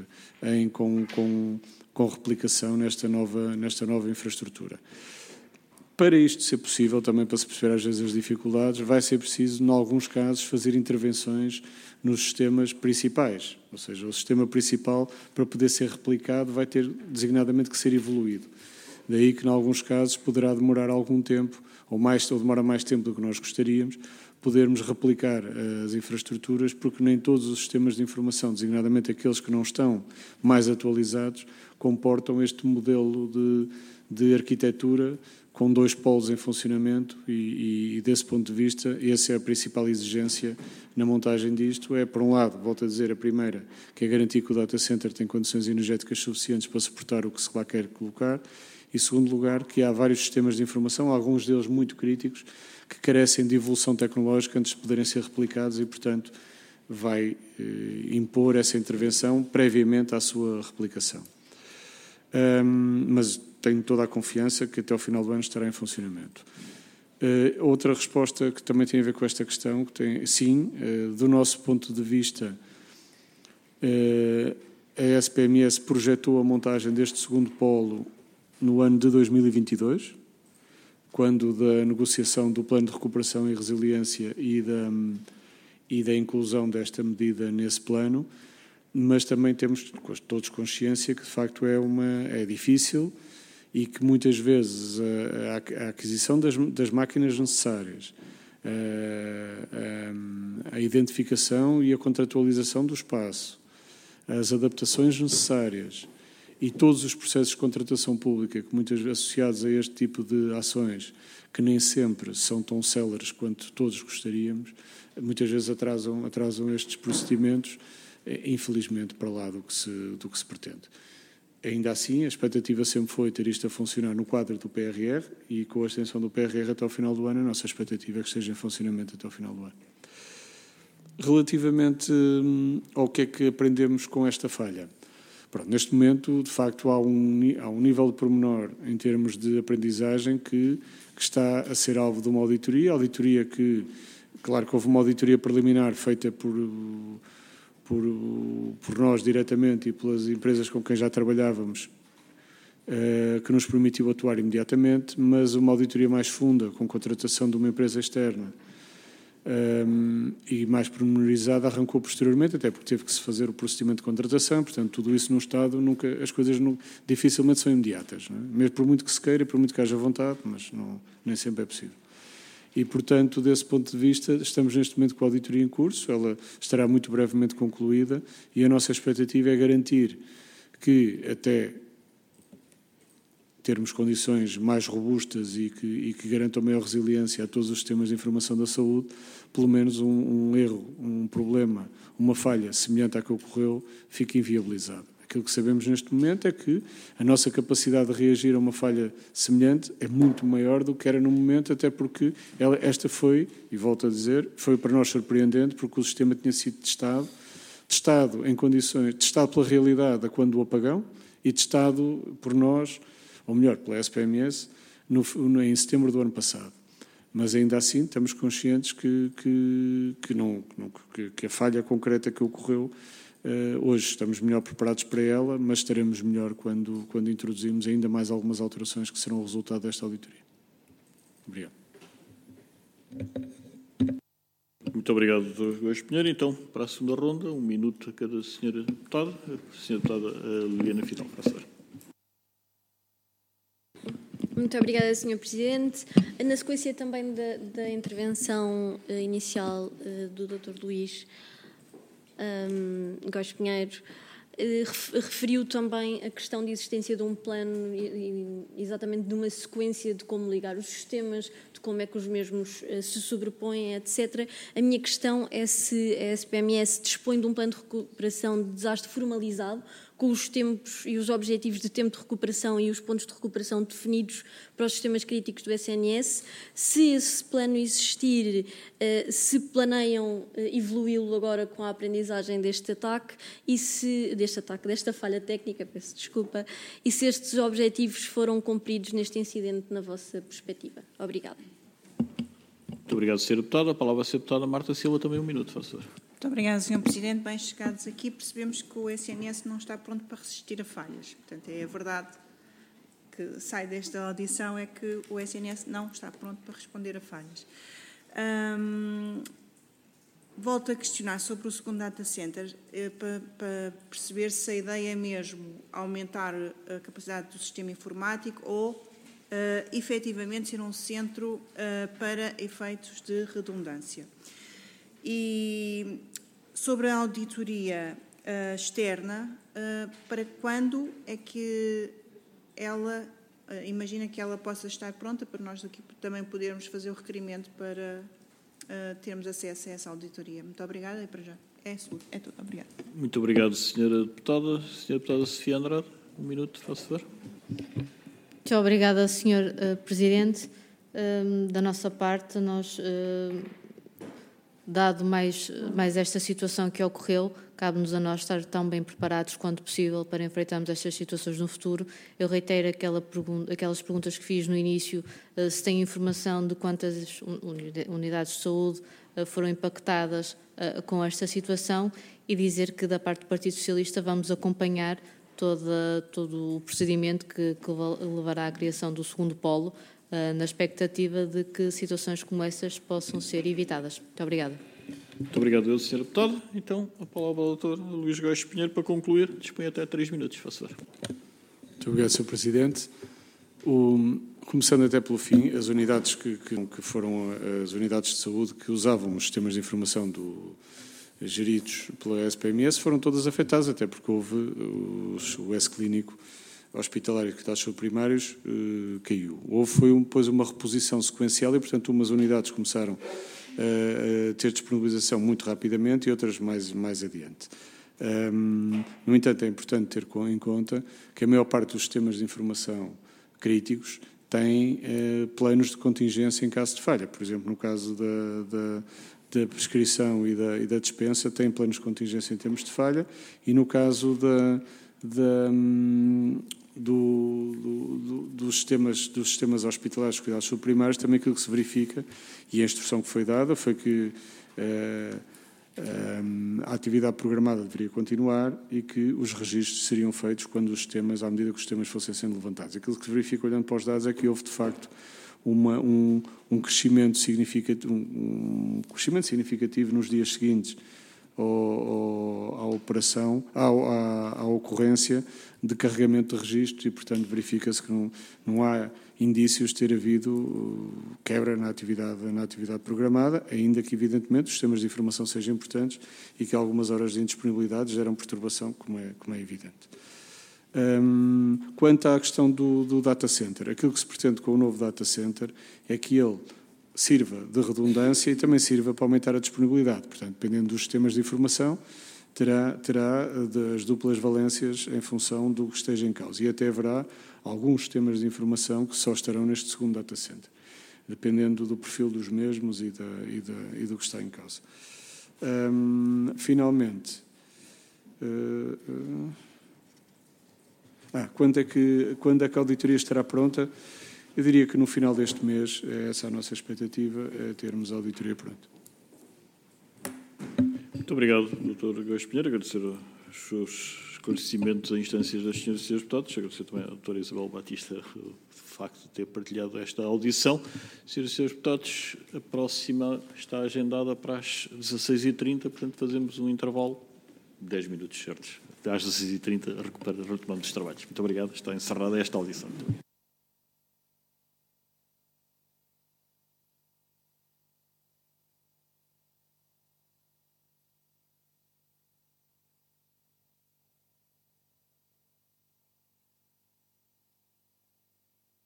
com replicação nesta nova infraestrutura. Para isto ser possível, também para se perceber às vezes as dificuldades, vai ser preciso, em alguns casos, fazer intervenções nos sistemas principais. Ou seja, o sistema principal, para poder ser replicado, vai ter designadamente que ser evoluído. Daí que, em alguns casos, poderá demorar algum tempo, ou demora mais tempo do que nós gostaríamos, podermos replicar as infraestruturas, porque nem todos os sistemas de informação, designadamente aqueles que não estão mais atualizados, comportam este modelo de arquitetura com 2 polos em funcionamento e, desse ponto de vista, essa é a principal exigência na montagem disto. É, por um lado, volto a dizer, a primeira, que é garantir que o data center tem condições energéticas suficientes para suportar o que se lá quer colocar, e, em segundo lugar, que há vários sistemas de informação, alguns deles muito críticos, que carecem de evolução tecnológica antes de poderem ser replicados e, portanto, vai impor essa intervenção previamente à sua replicação. Mas tenho toda a confiança que até ao final do ano estará em funcionamento. Outra resposta que também tem a ver com esta questão, do nosso ponto de vista, a SPMS projetou a montagem deste segundo polo no ano de 2022, quando da negociação do Plano de Recuperação e Resiliência e da inclusão desta medida nesse plano, mas também temos todos consciência que, de facto, é difícil e que, muitas vezes, a aquisição das máquinas necessárias, a identificação e a contratualização do espaço, as adaptações necessárias e todos os processos de contratação pública, que muitas vezes associados a este tipo de ações, que nem sempre são tão céleres quanto todos gostaríamos, muitas vezes atrasam estes procedimentos, infelizmente, para lá do que se pretende. Ainda assim, a expectativa sempre foi ter isto a funcionar no quadro do PRR e, com a extensão do PRR até ao final do ano, a nossa expectativa é que esteja em funcionamento até ao final do ano. Relativamente ao que é que aprendemos com esta falha? Pronto, neste momento, de facto, há um nível de pormenor em termos de aprendizagem que está a ser alvo de uma auditoria que, claro que houve uma auditoria preliminar feita por nós diretamente e pelas empresas com quem já trabalhávamos, que nos permitiu atuar imediatamente, mas uma auditoria mais funda, com contratação de uma empresa externa e mais pormenorizada, arrancou posteriormente, até porque teve que se fazer o procedimento de contratação. Portanto, tudo isso no Estado, as coisas dificilmente são imediatas, não é? Mesmo por muito que se queira, por muito que haja vontade, mas nem sempre é possível. E, portanto, desse ponto de vista, estamos neste momento com a auditoria em curso, ela estará muito brevemente concluída e a nossa expectativa é garantir que, até termos condições mais robustas e que garantam maior resiliência a todos os sistemas de informação da saúde, pelo menos um erro, um problema, uma falha semelhante à que ocorreu, fique inviabilizado. Aquilo que sabemos neste momento é que a nossa capacidade de reagir a uma falha semelhante é muito maior do que era no momento, até porque esta foi, e volto a dizer, foi para nós surpreendente, porque o sistema tinha sido testado em condições, testado pela realidade a quando do apagão e testado por nós, ou melhor, pela SPMS, em setembro do ano passado. Mas ainda assim estamos conscientes que a falha concreta que ocorreu, hoje estamos melhor preparados para ela, mas estaremos melhor quando introduzirmos ainda mais algumas alterações que serão o resultado desta auditoria. Obrigado. Muito obrigado, Dr. Pinheiro. Então, para a segunda ronda, 1 minuto a cada senhora deputada. A senhora deputada Liliana Fidal, para a senhora. Muito obrigada, Sr. Presidente. Na sequência também da intervenção inicial do Dr. Luís Góes Pinheiro, referiu também a questão de existência de um plano e exatamente de uma sequência de como ligar os sistemas, de como é que os mesmos se sobrepõem, etc. A minha questão é se a SPMS dispõe de um plano de recuperação de desastre formalizado, com os tempos e os objetivos de tempo de recuperação e os pontos de recuperação definidos para os sistemas críticos do SNS. Se esse plano existir, se planeiam evoluí-lo agora com a aprendizagem deste ataque, desta falha técnica, peço desculpa, e se estes objetivos foram cumpridos neste incidente na vossa perspectiva. Obrigada. Muito obrigado, Sra. Deputada. A palavra à Sra. Deputada Marta Silva, também 1 minuto, faz favor. Muito obrigada, Sr. Presidente. Bem chegados aqui, percebemos que o SNS não está pronto para resistir a falhas. Portanto, é a verdade que sai desta audição, é que o SNS não está pronto para responder a falhas. Volto a questionar sobre o segundo data center, para perceber se a ideia é mesmo aumentar a capacidade do sistema informático ou efetivamente ser um centro para efeitos de redundância. E sobre a auditoria externa, para quando é que ela imagina que ela possa estar pronta para nós aqui também podermos fazer o requerimento para termos acesso a essa auditoria? Muito obrigada e para já é tudo. Obrigada. Muito obrigado, Sra. Deputada. Sra. Deputada Sofia Andrade, 1 minuto, faz favor. Muito obrigada, Sr. Presidente. Da nossa parte, nós, dado mais esta situação que ocorreu, cabe-nos a nós estar tão bem preparados quanto possível para enfrentarmos estas situações no futuro. Eu reitero aquelas perguntas que fiz no início, se tem informação de quantas unidades de saúde foram impactadas com esta situação, e dizer que, da parte do Partido Socialista, vamos acompanhar todo o procedimento que levará à criação do segundo polo, na expectativa de que situações como essas possam ser evitadas. Muito obrigada. Muito obrigado, Sr. Deputado. Então, a palavra ao Dr. Luís Góes Pinheiro para concluir. Dispõe até 3 minutos, faz favor. Muito obrigado, Sr. Presidente. Começando até pelo fim, as unidades que foram as unidades de saúde que usavam os sistemas de informação geridos pela SPMS foram todas afetadas, até porque houve o S-clínico hospitalário de cuidados subprimários caiu. Foi depois uma reposição sequencial e, portanto, umas unidades começaram a ter disponibilização muito rapidamente e outras mais adiante. No entanto, é importante ter em conta que a maior parte dos sistemas de informação críticos têm planos de contingência em caso de falha. Por exemplo, no caso da prescrição e da dispensa, tem planos de contingência em termos de falha, e no caso dos sistemas hospitalares de cuidados subprimários, também aquilo que se verifica, e a instrução que foi dada, foi que a atividade programada deveria continuar e que os registros seriam feitos à medida que os sistemas fossem sendo levantados. Aquilo que se verifica, olhando para os dados, é que houve, de facto, um crescimento significativo nos dias seguintes à operação, à ocorrência de carregamento de registros, e, portanto, verifica-se que não há indícios de ter havido quebra na atividade programada, ainda que, evidentemente, os sistemas de informação sejam importantes e que algumas horas de indisponibilidade geram perturbação, como é evidente. Quanto à questão do data center, aquilo que se pretende com o novo data center é que ele sirva de redundância e também sirva para aumentar a disponibilidade. Portanto, dependendo dos sistemas de informação, terá das duplas valências em função do que esteja em causa. E até haverá alguns sistemas de informação que só estarão neste segundo data center, dependendo do perfil dos mesmos e do que está em causa. Finalmente, quando é que a auditoria estará pronta? Eu diria que no final deste mês, é essa a nossa expectativa, é termos a auditoria pronta. Muito obrigado, Dr. Góes Pinheiro. Agradecer os seus esclarecimentos a instâncias das senhoras e senhores deputados. Agradecer também à doutora Isabel Batista o facto de ter partilhado esta audição. Senhoras e senhores deputados, a próxima está agendada para as 16h30, portanto fazemos um intervalo de 10 minutos certos. Até às 16h30 retomamos os trabalhos. Muito obrigado. Está encerrada esta audição.